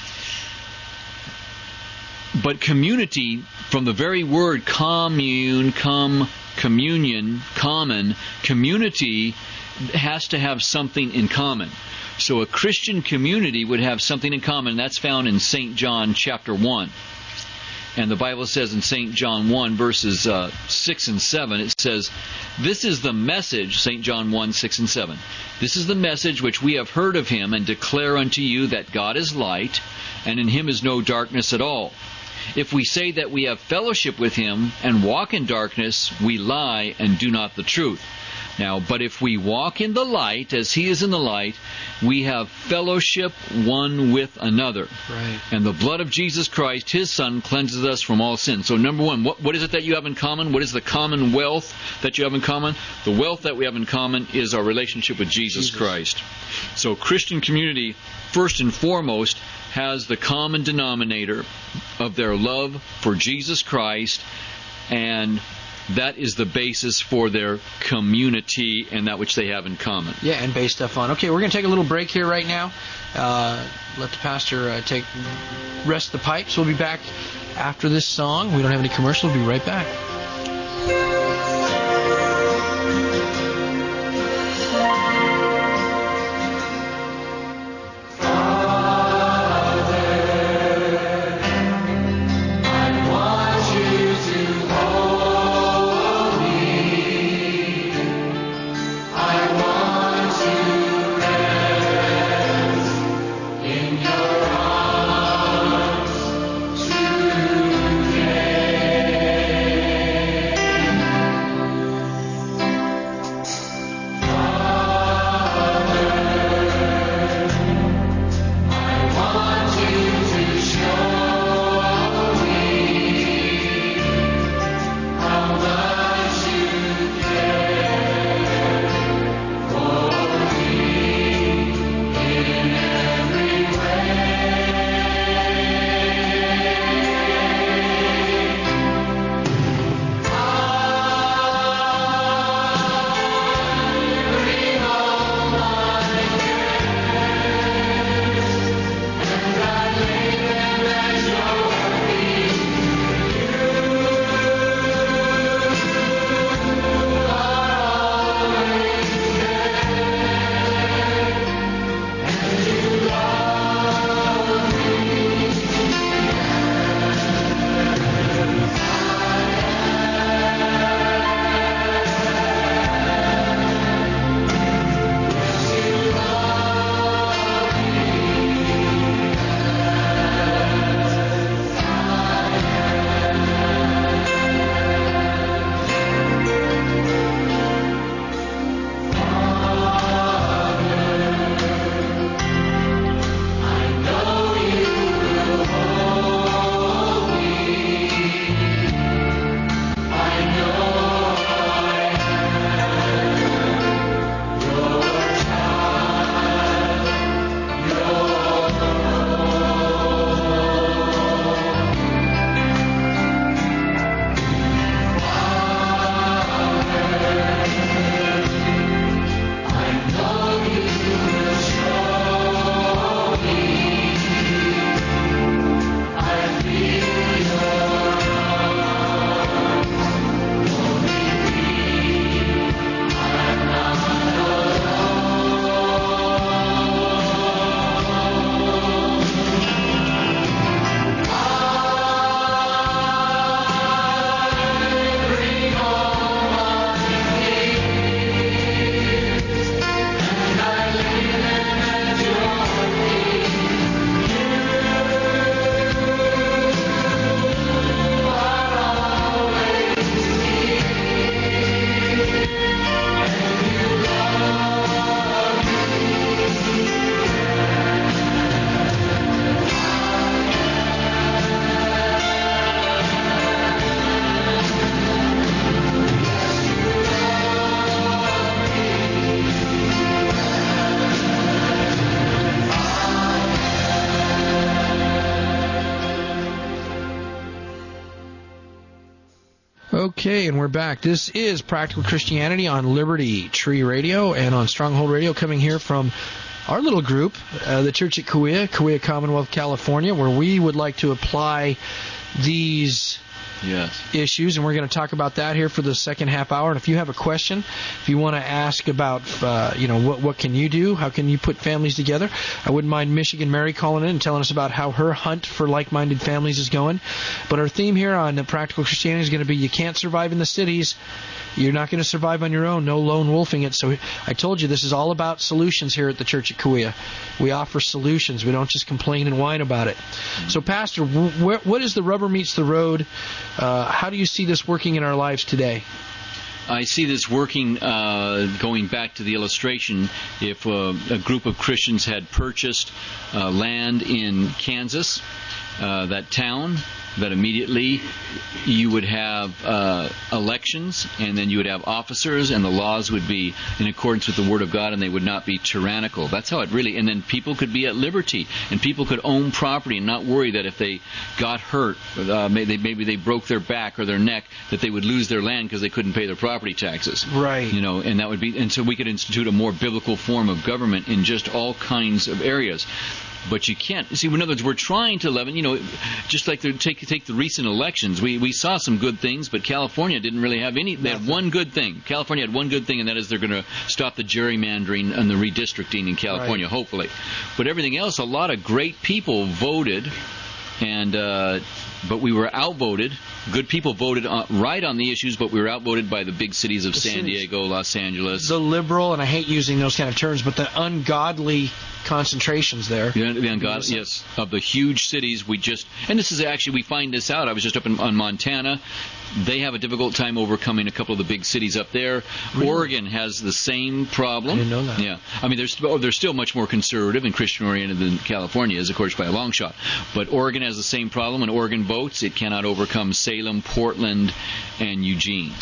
But community, from the very word commune, come, communion, common, community has to have something in common. So a Christian community would have something in common. That's found in Saint John chapter one. And the Bible says in Saint John one, verses uh, six and seven, it says, "This is the message," Saint John one, six and seven, "This is the message which we have heard of Him, and declare unto you that God is light, and in Him is no darkness at all. If we say that we have fellowship with Him and walk in darkness, we lie and do not the truth. Now, but if we walk in the light, as He is in the light, we have fellowship one with another. Right. And the blood of Jesus Christ, His Son, cleanses us from all sin." So number one, what, what is it that you have in common? What is the common wealth that you have in common? The wealth that we have in common is our relationship with Jesus, Jesus. Christ. So Christian community, first and foremost, has the common denominator of their love for Jesus Christ, and that is the basis for their community and that which they have in common. Yeah, and based stuff on. Okay, we're going to take a little break here right now. Uh, let the pastor uh, take rest the pipes. We'll be back after this song. We don't have any commercials. We'll be right back. Today Okay, and we're back. This is Practical Christianity on Liberty Tree Radio and on Stronghold Radio, coming here from our little group, uh, the Church at Cahuilla, Cahuilla Commonwealth, California, where we would like to apply these yes. issues, and we're going to talk about that here for the second half hour. And if you have a question, if you want to ask about, uh, you know, what what can you do, how can you put families together, I wouldn't mind Michigan Mary calling in and telling us about how her hunt for like-minded families is going. But our theme here on the Practical Christianity is going to be: you can't survive in the cities. You're not going to survive on your own. No lone wolfing it. So I told you this is all about solutions here at the Church at Cahuilla. We offer solutions. We don't just complain and whine about it. So, Pastor, wh- what is the rubber meets the road? Uh, how do you see this working in our lives today? I see this working, uh, going back to the illustration, if uh, a group of Christians had purchased uh, land in Kansas, uh, that town, that immediately you would have uh, elections, and then you would have officers, and the laws would be in accordance with the Word of God, and they would not be tyrannical. That's how it really, and then people could be at liberty, and people could own property and not worry that if they got hurt, uh, maybe, maybe they broke their back or their neck, that they would lose their land because they couldn't pay their property taxes. Right. You know, and that would be, and so we could institute a more biblical form of government in just all kinds of areas. But you can't. See, in other words, we're trying to leaven, you know, just like the, take take the recent elections. We we saw some good things, but California didn't really have any. They had one good thing. California had one good thing, and that is they're going to stop the gerrymandering and the redistricting in California, right. Hopefully. But everything else, a lot of great people voted, and uh, but we were outvoted. Good people voted on, right on the issues, but we were outvoted by the big cities of the San cities. Diego, Los Angeles. The liberal, and I hate using those kind of terms, but the ungodly concentrations there. The, the ungodly, yes, of the huge cities. We just, and this is actually, we find this out. I was just up in on Montana. They have a difficult time overcoming a couple of the big cities up there. Really? Oregon has the same problem. I didn't know that. Yeah, I mean, they're, oh, they're still much more conservative and Christian-oriented than California is, of course, by a long shot. But Oregon has the same problem. When Oregon votes, it cannot overcome Salem, Portland, and Eugene.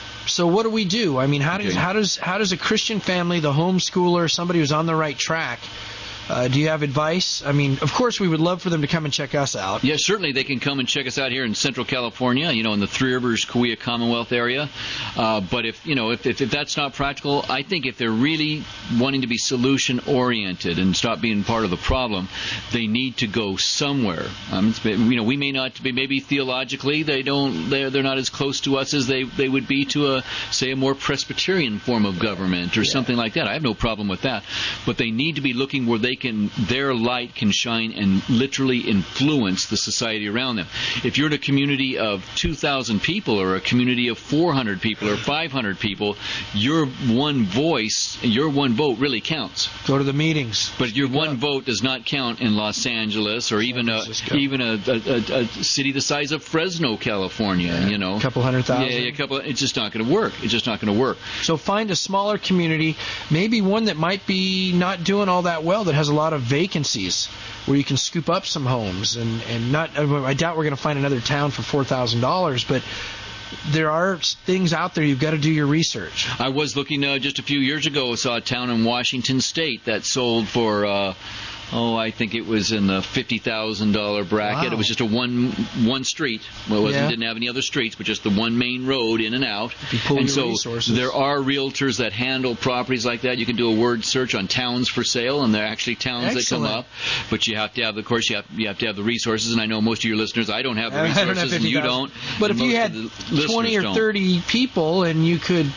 So what do we do? I mean, how does Okay. how does how does a Christian family, the homeschooler, somebody who's on the right track, Uh, do you have advice? I mean, of course, we would love for them to come and check us out. Yes, certainly they can come and check us out here in Central California, you know, in the Three Rivers, Cahuilla Commonwealth area. Uh, but if, you know, if, if, if that's not practical, I think if they're really wanting to be solution-oriented and stop being part of the problem, they need to go somewhere. Um, it's, you know, we may not be, maybe theologically, they don't, they're, they're not as close to us as they, they would be to a, say, a more Presbyterian form of government or yeah. something like that. I have no problem with that. But they need to be looking where they can, their light can shine and literally influence the society around them. If you're in a community of two thousand people or a community of four hundred people or five hundred people, your one voice, your one vote really counts. Go to the meetings. But your one up. vote does not count in Los Angeles or even a, even a, a, a city the size of Fresno, California. Yeah, you know, a couple hundred thousand. Yeah, a couple. It's just not going to work. It's just not going to work. So find a smaller community, maybe one that might be not doing all that well, that has a lot of vacancies, where you can scoop up some homes and and not. I doubt we're going to find another town for four thousand dollars, but there are things out there. You've got to do your research. I was looking uh, just a few years ago. I saw a town in Washington State that sold for. Uh, Oh, I think it was in the fifty thousand dollar bracket. Wow. It was just a one one street. Well, it wasn't, yeah. didn't have any other streets, but just the one main road in and out. You pull and your so resources. There are realtors that handle properties like that. You can do a word search on towns for sale, and there are actually towns Excellent. that come up. But you have to have, of course, you have, you have to have the resources. And I know most of your listeners, I don't have the resources, I don't have and you don't. But and if you had twenty or thirty people, and you could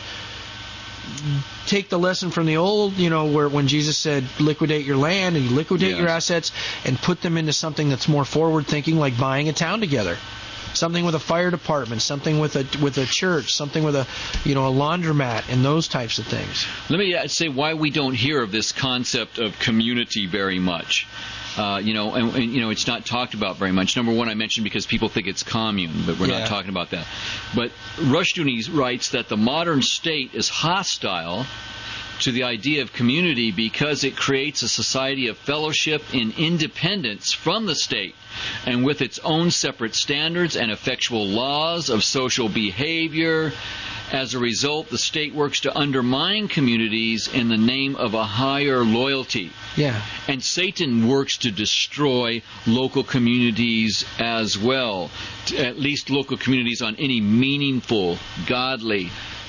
take the lesson from the old, you know, where when Jesus said liquidate your land and you liquidate yes. your assets and put them into something that's more forward thinking, like buying a town together. Something with a fire department, something with a with a church, something with a, you know, a laundromat, and those types of things. Let me say why we don't hear of this concept of community very much. Uh, you know, and, and you know, it's not talked about very much. Number one, I mentioned because people think it's commune, but we're yeah. not talking about that. But Rushdoony writes that the modern state is hostile to the idea of community because it creates a society of fellowship in independence from the state and with its own separate standards and effectual laws of social behavior. As a result, the state works to undermine communities in the name of a higher loyalty. Yeah. And Satan works to destroy local communities as well, at least local communities on any meaningful, godly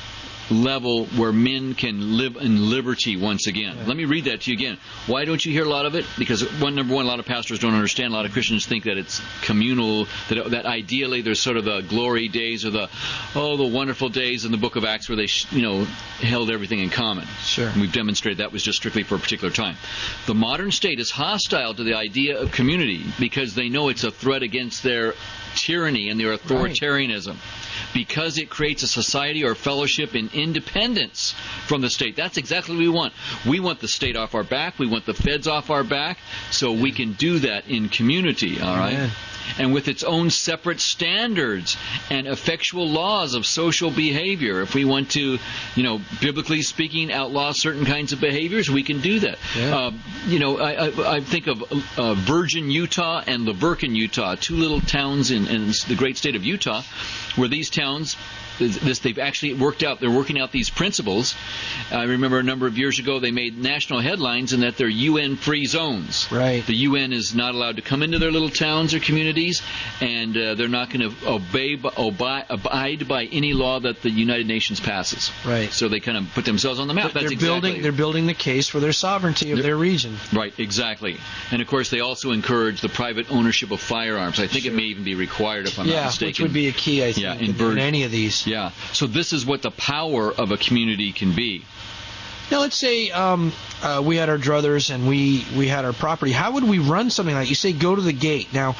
level where men can live in liberty once again. Yeah. Let me read that to you again. Why don't you hear a lot of it? Because, one, number one, a lot of pastors don't understand. A lot of Christians think that it's communal, that that ideally there's sort of the glory days or the, oh, the wonderful days in the book of Acts where they, you know, held everything in common. Sure. And we've demonstrated that was just strictly for a particular time. The modern state is hostile to the idea of community because they know it's a threat against their tyranny and their authoritarianism. Right. Because it creates a society or fellowship in independence from the state. That's exactly what we want. We want the state off our back. We want the feds off our back, so we can do that in community, all right? Amen. And with its own separate standards and effectual laws of social behavior. If we want to, you know, biblically speaking, outlaw certain kinds of behaviors, we can do that. Yeah. Uh, you know, I, I, I think of uh, Virgin, Utah and Laverkin, Utah, two little towns in, in the great state of Utah, where these towns, this, they've actually worked out, they're working out these principles. I remember a number of years ago they made national headlines in that they're U N-free zones. Right. The U N is not allowed to come into their little towns or communities, and uh, they're not going to obey, obey, abide by any law that the United Nations passes. Right. So they kind of put themselves on the map. They're That's building, exactly. They're building the case for their sovereignty of they're, their region. Right, exactly. And, of course, they also encourage the private ownership of firearms. I think sure. it may even be required, if I'm yeah, not mistaken. which would be a key, I think, yeah, in, in, in any of these. Yeah. So this is what the power of a community can be. Now, let's say um, uh, we had our druthers and we, we had our property. How would we run something like that? You say go to the gate. Now,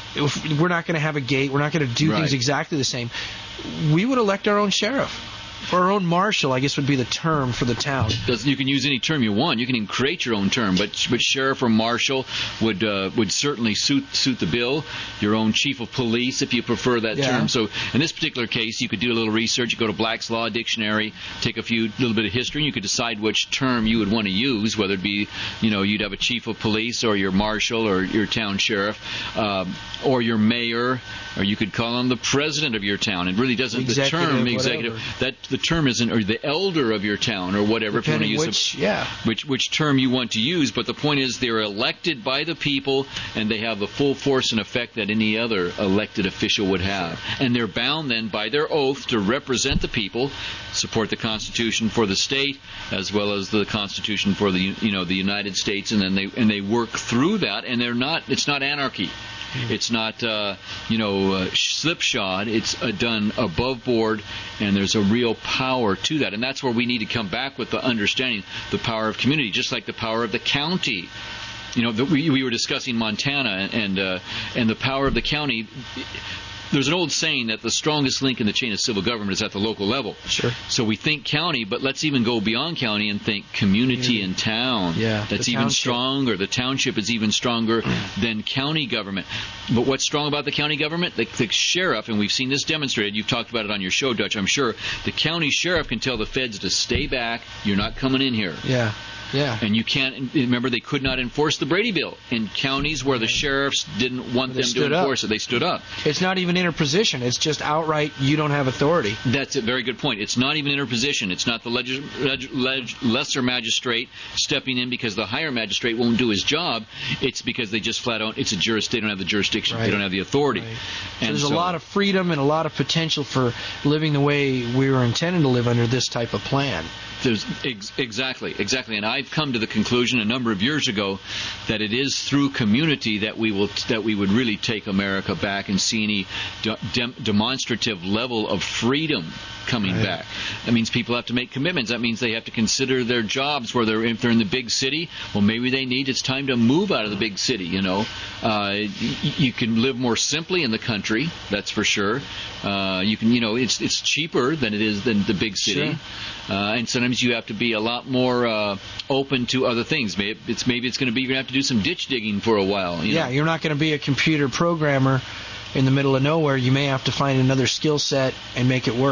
if we're not going to have a gate. We're not going to do right. things exactly the same. We would elect our own sheriff. Or our own marshal, I guess, would be the term for the town. You can use any term you want. You can even create your own term, but but sheriff or marshal would uh, would certainly suit suit the bill. Your own chief of police, if you prefer that yeah. term. So in this particular case, you could do a little research. You go to Black's Law Dictionary, take a few little bit of history, and you could decide which term you would want to use. Whether it be, you know, you'd have a chief of police, or your marshal, or your town sheriff, um, or your mayor, or you could call him the president of your town. It really doesn't. Executive, the term whatever. executive that the term isn't, or the elder of your town, or whatever. Depending if you want to use which, a, yeah. which which term you want to use. But the point is, they're elected by the people, and they have the full force and effect that any other elected official would have. And they're bound then by their oath to represent the people, support the Constitution for the state, as well as the Constitution for the you know the United States, and then they and they work through that. And they're not. It's not anarchy. It's not, uh, you know, uh, slipshod. It's uh, done above board, and there's a real power to that. And that's where we need to come back with the understanding, the power of community, just like the power of the county. You know, the, we, we were discussing Montana and uh, and the power of the county. There's an old saying that the strongest link in the chain of civil government is at the local level. Sure. So we think county, but let's even go beyond county and think community yeah. and town. Yeah, That's even township. stronger. The township is even stronger than county government. But what's strong about the county government? The, the sheriff, and we've seen this demonstrated. You've talked about it on your show, Dutch, I'm sure. The county sheriff can tell the feds to stay back. You're not coming in here. Yeah. Yeah. And you can't, remember, they could not enforce the Brady Bill in counties where the sheriffs didn't want They them to enforce up. it. They stood up. It's not even interposition. It's just outright, you don't have authority. That's a very good point. It's not even interposition. It's not the leg- leg- leg- lesser magistrate stepping in because the higher magistrate won't do his job. It's because they just flat out, it's a juris, they don't have the jurisdiction. Right. They don't have the authority. Right. So And there's so, a lot of freedom and a lot of potential for living the way we were intended to live under this type of plan. There's ex- exactly, exactly, and I've come to the conclusion a number of years ago that it is through community that we will that we would really take America back and see any de- dem- demonstrative level of freedom coming right. back. That means people have to make commitments. That means they have to consider their jobs. Where they're if they're in the big city, well, maybe they need. It's time to move out of the big city. You know, uh, y- you can live more simply in the country. That's for sure. Uh, you can, you know, it's it's cheaper than it is than the big city. Sure. Uh, and sometimes you have to be a lot more uh, open to other things. Maybe it's maybe it's going to be you're going to have to do some ditch digging for a while. You yeah, know? You're not going to be a computer programmer in the middle of nowhere. You may have to find another skill set and make it work.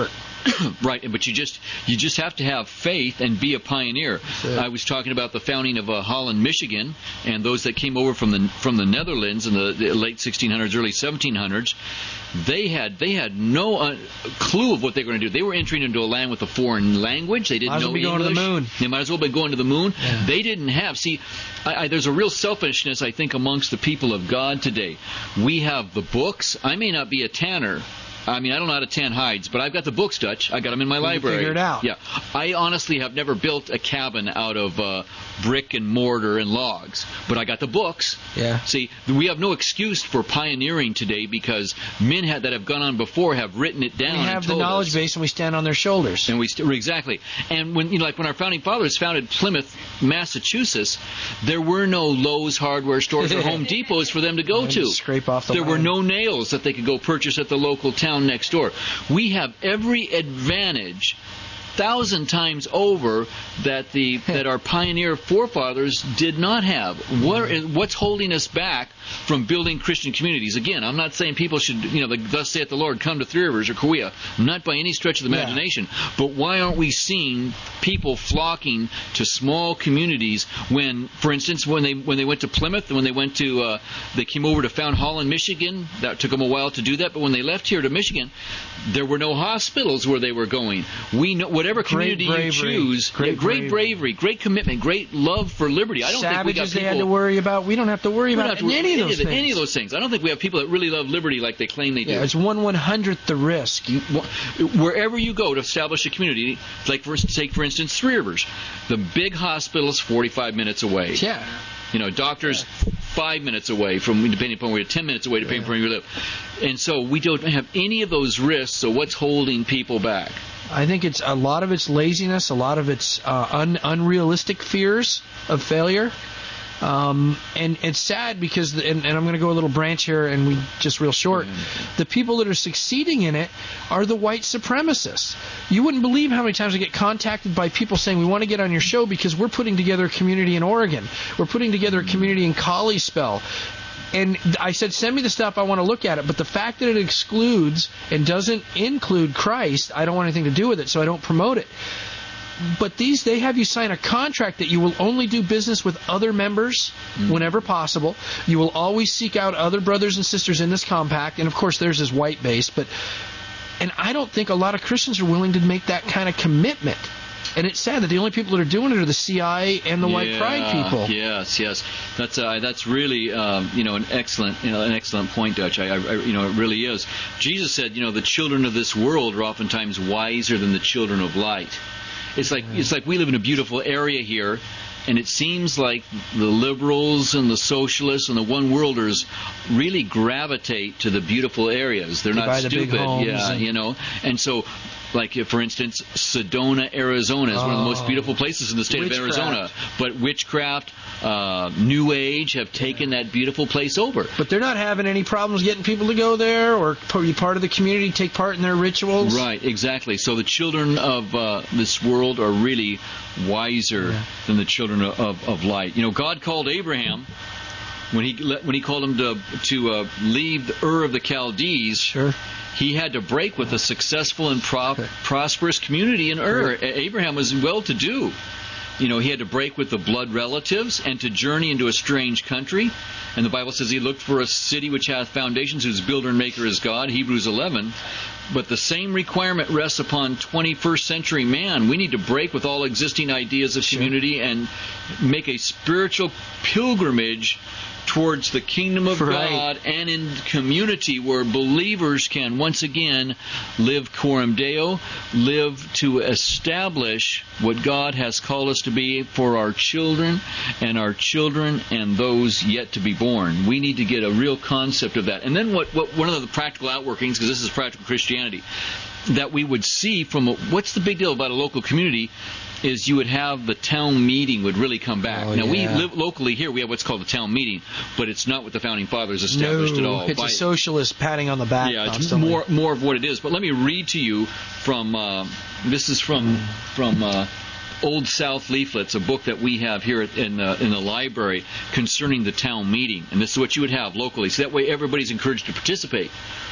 Right, but you just you just have to have faith and be a pioneer. I was talking about the founding of uh, Holland, Michigan, and those that came over from the from the Netherlands in the, the late sixteen hundreds, early seventeen hundreds. They had they had no uh, clue of what they were going to do. They were entering into a land with a foreign language. They didn't might as know well be English. Going to the moon. They might as well be going to the moon. Yeah. They didn't have. See, I, I, there's a real selfishness, I think, amongst the people of God today. We have the books. I may not be a tanner. I mean, I don't know how to tan hides, but I've got the books, Dutch. I got them in my you library. Figure it out. Yeah, I honestly have never built a cabin out of uh, brick and mortar and logs, but I got the books. Yeah. See, we have no excuse for pioneering today because men had, that have gone on before have written it down. We have and the told knowledge us. base, and we stand on their shoulders. And we st- exactly. And when you know, like when our founding fathers founded Plymouth, Massachusetts, there were no Lowe's hardware stores or Home Depots for them to go to. Scrape off the there line. were no nails that they could go purchase at the local town next door. We have every advantage, thousand times over, that the that our pioneer forefathers did not have. What is, what's holding us back from building Christian communities? Again, I'm not saying people should, you know, the, thus saith the Lord, come to Three Rivers or Kauai. Not by any stretch of the imagination. Yeah. But why aren't we seeing people flocking to small communities when, for instance, when they when they went to Plymouth, when they went to, uh, they came over to found Holland, Michigan. That took them a while to do that. But when they left here to Michigan, there were no hospitals where they were going. We know whatever community you choose, great, yeah, great bravery. bravery, great commitment, great love for liberty. I don't Savages think we got people they had to worry about. We don't have to worry about to, any of those any, things. Any of those things. I don't think we have people that really love liberty like they claim they do. Yeah, it's one one hundredth the risk. Wherever you go to establish a community, like for take for instance Three Rivers, the big hospital is forty-five minutes away. Yeah. You know, doctors yeah. five minutes away from, depending upon where you're, ten minutes away depending yeah. upon where you live. And so we don't have any of those risks, so what's holding people back? I think it's a lot of it's laziness, a lot of it's uh, un- unrealistic fears of failure. Um, and it's sad because, the, and, and I'm going to go a little branch here, and we just real short. Mm-hmm. The people that are succeeding in it are the white supremacists. You wouldn't believe how many times I get contacted by people saying, we want to get on your show because we're putting together a community in Oregon. We're putting together a community in Kalispell. And I said, send me the stuff, I want to look at it. But the fact that it excludes and doesn't include Christ, I don't want anything to do with it, so I don't promote it. But these, they have you sign a contract that you will only do business with other members mm-hmm. whenever possible. You will always seek out other brothers and sisters in this compact. And, of course, theirs is white-based. But, and I don't think a lot of Christians are willing to make that kind of commitment. And it's sad that the only people that are doing it are the C I A and the yeah, white pride people. Yes, yes, that's uh, that's really um, you know an excellent you know an excellent point, Dutch. I, I you know it really is. Jesus said, you know, the children of this world are oftentimes wiser than the children of light. It's like it's like we live in a beautiful area here, and it seems like the liberals and the socialists and the one-worlders really gravitate to the beautiful areas. They're they not buy the stupid, big homes yeah, and... you know, and so. Like, for instance, Sedona, Arizona is oh, one of the most beautiful places in the state witchcraft. of Arizona. But witchcraft, uh, New Age have taken that beautiful place over. But they're not having any problems getting people to go there or be part of the community, take part in their rituals. Right, exactly. So the children of uh, this world are really wiser yeah. than the children of, of, of light. You know, God called Abraham... When he when he called him to to uh, leave the Ur of the Chaldees, sure. he had to break with a successful and pro- prosperous community in Ur. Sure. Abraham was well-to-do. You know, he had to break with the blood relatives and to journey into a strange country. And the Bible says he looked for a city which hath foundations, whose builder and maker is God, Hebrews eleven. But the same requirement rests upon twenty-first century man. We need to break with all existing ideas of community sure. and make a spiritual pilgrimage towards the kingdom of right. God and in community where believers can once again live coram Deo, live to establish what God has called us to be for our children and our children and those yet to be born. We need to get a real concept of that. And then what, what one of the practical outworkings, because this is practical Christianity, that we would see from a, what's the big deal about a local community is you would have the town meeting would really come back. Oh, now, yeah. we live locally here. We have what's called a town meeting, but it's not what the Founding Fathers established no, at all. it's By, a socialist patting on the back. Yeah, it's constantly. more more of what it is. But let me read to you from, uh, this is from, from uh, Old South Leaflets, a book that we have here at, in, uh, in the library concerning the town meeting. And this is what you would have locally. So that way everybody's encouraged to participate.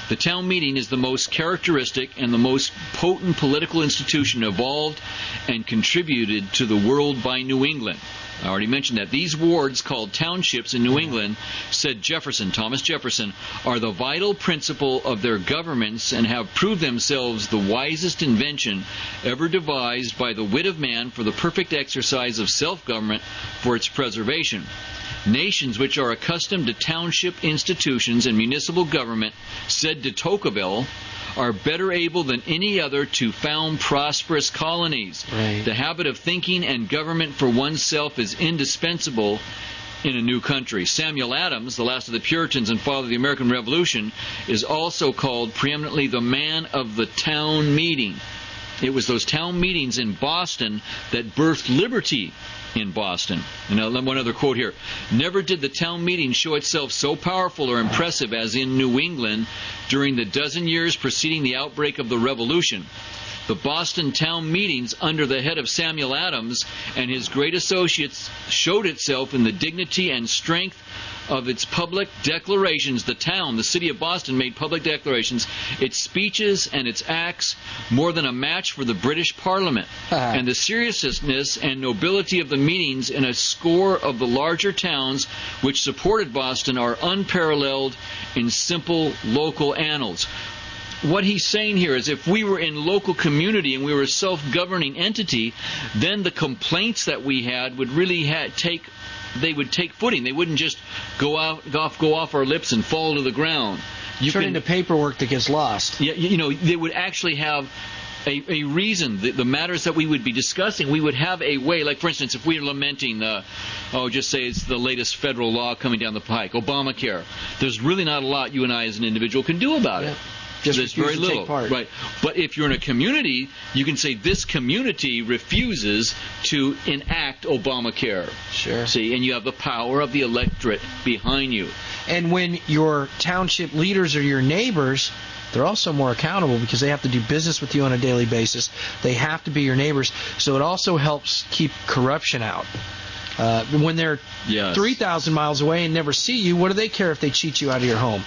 The town meeting is the most characteristic and the most potent political institution evolved and contributed to the world by New England. I already mentioned that. These wards, called townships in New England, said Jefferson, Thomas Jefferson, are the vital principle of their governments and have proved themselves the wisest invention ever devised by the wit of man for the perfect exercise of self-government for its preservation. Nations which are accustomed to township institutions and municipal government, said de Tocqueville, are better able than any other to found prosperous colonies. Right. The habit of thinking and government for oneself is indispensable in a new country. Samuel Adams, the last of the Puritans and father of the American Revolution, is also called preeminently the man of the town meeting. It was those town meetings in Boston that birthed liberty in Boston. And uh, one other quote here. Never did the town meeting show itself so powerful or impressive as in New England during the dozen years preceding the outbreak of the Revolution. The Boston town meetings under the head of Samuel Adams and his great associates showed itself in the dignity and strength of its public declarations. The town, the city of Boston, made public declarations, its speeches and its acts more than a match for the British Parliament. And the seriousness and nobility of the meetings in a score of the larger towns which supported Boston are unparalleled in simple local annals. What he's saying here is if we were in local community and we were a self-governing entity, then the complaints that we had would really ha- take they would take footing. They wouldn't just go off, go off, go off our lips and fall to the ground. You turn can, into paperwork that gets lost. Yeah, you know, they would actually have a, a reason. The, the matters that we would be discussing, we would have a way. Like, for instance, if we are lamenting, uh, oh, just say it's the latest federal law coming down the pike, Obamacare. There's really not a lot you and I as an individual can do about yeah. it. Just There's very to little, take part. Right? But if you're in a community, you can say this community refuses to enact Obamacare. Sure. See, and you have the power of the electorate behind you. And when your township leaders are your neighbors, they're also more accountable because they have to do business with you on a daily basis. They have to be your neighbors. So it also helps keep corruption out. Uh, when they're yes. three thousand miles away and never see you, what do they care if they cheat you out of your home?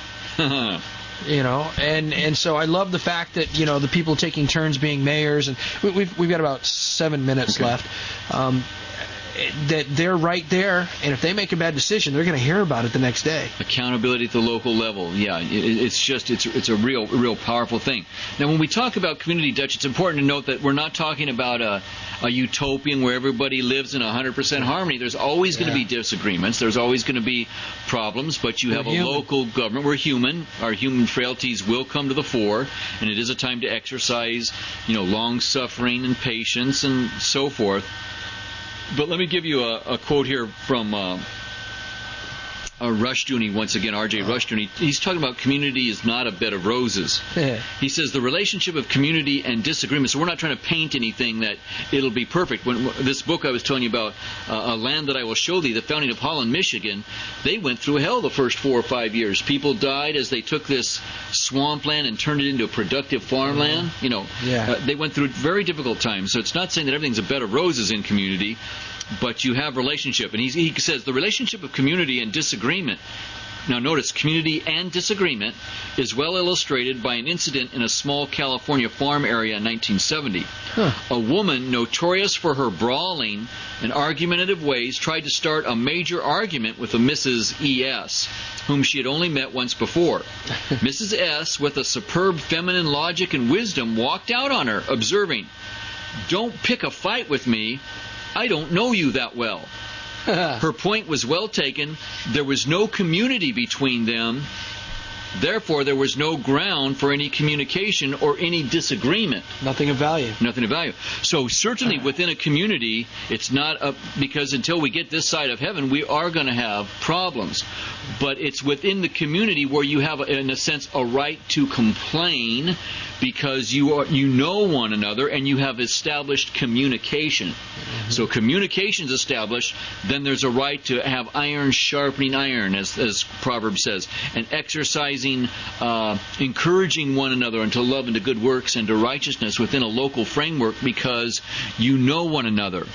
You know, and, and so I love the fact that, you know, the people taking turns being mayors, and we, we've we've got about seven minutes okay. left, um, that they're right there, and if they make a bad decision, they're going to hear about it the next day. Accountability at the local level, yeah, it, it's just it's it's a real real powerful thing. Now, when we talk about community, Dutch, it's important to note that we're not talking about a a utopian where everybody lives in one hundred percent harmony. There's always yeah. going to be disagreements. There's always going to be problems, but you we're have human. a local government. We're human. Our human frailties will come to the fore, and it is a time to exercise, you know, long-suffering and patience and so forth. But let me give you a, a quote here from uh, uh, Rushdoony, once again, R J Rushdoony. He's talking about community is not a bed of roses. Yeah. He says the relationship of community and disagreement. So we're not trying to paint anything that it'll be perfect. When this book I was telling you about, uh, A Land That I Will Show Thee, the founding of Holland, Michigan, they went through hell the first four or five years. People died as they took this swampland and turned it into a productive farmland. You know, yeah. uh, they went through very difficult times. So it's not saying that everything's a bed of roses in community, but you have relationship. And he's, he says the relationship of community and disagreement, now notice, community and disagreement, is well illustrated by an incident in a small California farm area in nineteen seventy. Huh. A woman notorious for her brawling and argumentative ways tried to start a major argument with a Missus E S, whom she had only met once before. Missus S, with a superb feminine logic and wisdom, walked out on her, observing, "Don't pick a fight with me. I don't know you that well." Her point was well taken. There was no community between them. Therefore, there was no ground for any communication or any disagreement. Nothing of value. Nothing of value. So certainly within a community, it's not a, because until we get this side of heaven, we are going to have problems. But it's within the community where you have, in a sense, a right to complain because you are you know one another and you have established communication. Mm-hmm. So communication's established, then there's a right to have iron sharpening iron, as, as Proverbs says, and exercising, uh, encouraging one another unto love and to good works and to righteousness within a local framework because you know one another.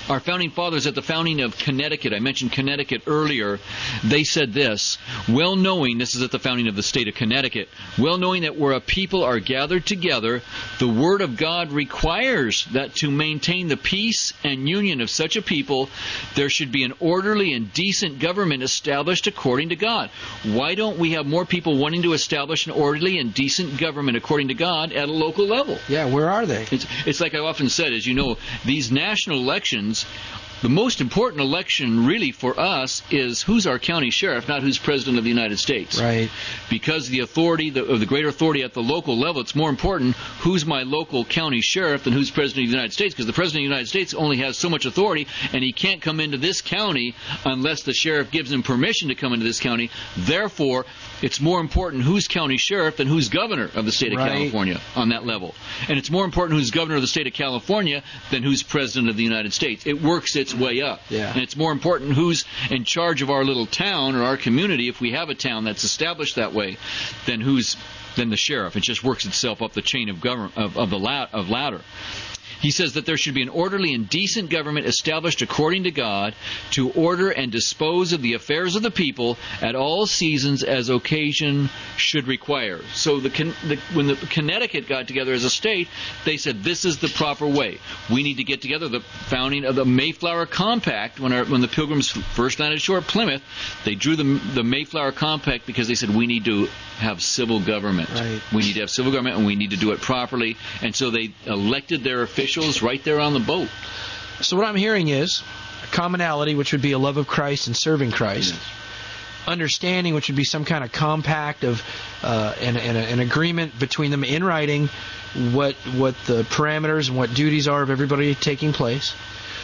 Our founding fathers at the founding of Connecticut, I mentioned Connecticut earlier, they said this, well knowing, this is at the founding of the state of Connecticut, well knowing that where a people are gathered together, the Word of God requires that to maintain the peace and union of such a people, there should be an orderly and decent government established according to God. Why don't we have more people wanting to establish an orderly and decent government according to God at a local level? Yeah, where are they? It's, it's like I've often said, as you know, these national elections, the most important election really for us is who's our county sheriff, not who's president of the United States. Right. Because the authority, the, of the greater authority at the local level, it's more important who's my local county sheriff than who's president of the United States, because the president of the United States only has so much authority, and he can't come into this county unless the sheriff gives him permission to come into this county. Therefore, it's more important who's county sheriff than who's governor of the state of right. California on that level. And it's more important who's governor of the state of California than who's president of the United States. It works its way up. Yeah. And it's more important who's in charge of our little town or our community, if we have a town that's established that way, than who's than the sheriff. It just works itself up the chain of government of, of the la- of ladder. He says that there should be an orderly and decent government established according to God to order and dispose of the affairs of the people at all seasons as occasion should require. So the, the, when the Connecticut got together as a state, they said this is the proper way. We need to get together. The founding of the Mayflower Compact, when, our, when the Pilgrims first landed ashore at Plymouth, they drew the, the Mayflower Compact because they said we need to have civil government. Right. We need to have civil government, and we need to do it properly. And so they elected their officials right there on the boat. So what I'm hearing is a commonality, which would be a love of Christ and serving Christ. Yes. Understanding, which would be some kind of compact of uh, an, an, an agreement between them in writing, what what the parameters and what duties are of everybody taking place.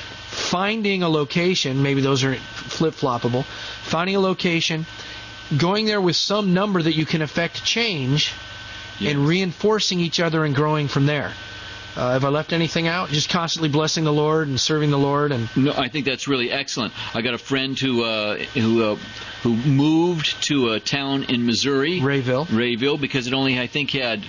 Finding a location, maybe those are flip-floppable. Finding a location, going there with some number that you can affect change, yes. and reinforcing each other and growing from there. Uh, have I left anything out? Just constantly blessing the Lord and serving the Lord, and no, I think that's really excellent. I got a friend who uh, who uh, who moved to a town in Missouri, Rayville, Rayville, because it only I think had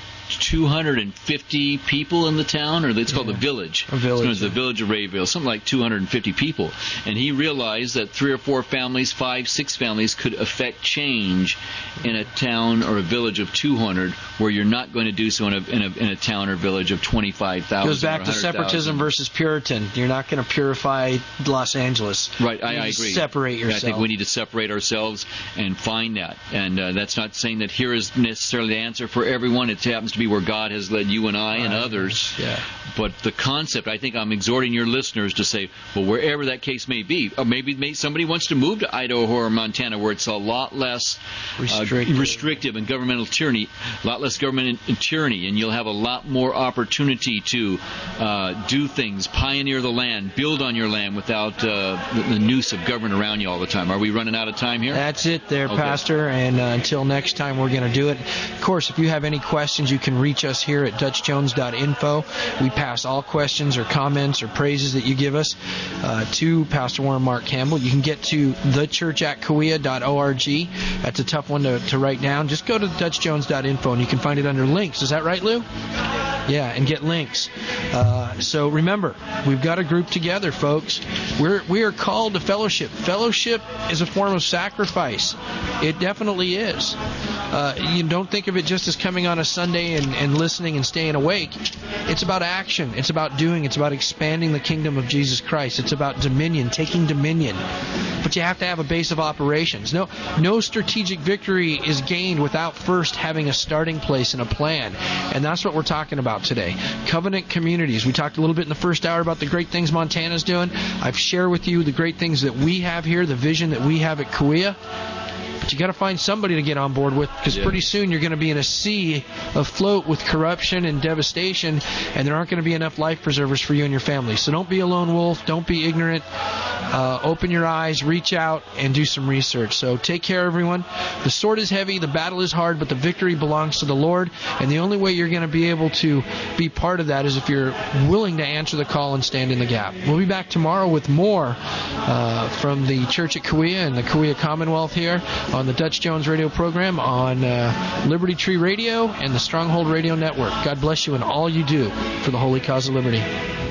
two hundred fifty people in the town, or it's called yeah. the village. A village. It's the village of Rayville, something like two hundred fifty people. And he realized that three or four families, five, six families could affect change in a town or a village of two hundred, where you're not going to do so in a, in a, in a town or village of twenty-five thousand. Goes back to separatism versus Puritan. You're not going to purify Los Angeles. Right, I, I agree. Separate yourself. I think we need to separate ourselves and find that. And uh, that's not saying that here is necessarily the answer for everyone. It happens to be where God has led you and I and others. Yeah. But the concept, I think I'm exhorting your listeners to say, well, wherever that case may be, or maybe, maybe somebody wants to move to Idaho or Montana, where it's a lot less restrictive, uh, restrictive and governmental tyranny, a lot less government tyranny, and you'll have a lot more opportunity to uh, do things, pioneer the land, build on your land without uh, the, the noose of government around you all the time. Are we running out of time here? That's it there, okay. Pastor, and uh, until next time, we're going to do it. Of course, if you have any questions, you can reach us here at dutch jones dot info. We pass all questions or comments or praises that you give us uh, to Pastor Warren Mark Campbell. You can get to the church at kawea dot org. That's a tough one to, to write down. Just go to dutch jones dot info and you can find it under links. Is that right, Lou? Yeah, and get links. Uh, so remember, we've got a group together, folks. We're we are called to fellowship. Fellowship is a form of sacrifice. It definitely is. Uh, you don't think of it just as coming on a Sunday and, and listening and staying awake. It's about action. It's about doing. It's about expanding the kingdom of Jesus Christ. It's about dominion, taking dominion. But you have to have a base of operations. No, no strategic victory is gained without first having a starting place and a plan. And that's what we're talking about today. Covenant communities. We talked a little bit in the first hour about the great things Montana's doing. I've shared with you the great things that we have here, the vision that we have at Kawea. But you got to find somebody to get on board with, because yeah. pretty soon you're going to be in a sea afloat with corruption and devastation, and there aren't going to be enough life preservers for you and your family. So don't be a lone wolf. Don't be ignorant. Uh, open your eyes, reach out, and do some research. So take care, everyone. The sword is heavy, the battle is hard, but the victory belongs to the Lord. And the only way you're going to be able to be part of that is if you're willing to answer the call and stand in the gap. We'll be back tomorrow with more uh, from the Church at Kawea and the Kawea Commonwealth here on the Dutch Jones radio program on uh, Liberty Tree Radio and the Stronghold Radio Network. God bless you in all you do for the holy cause of liberty.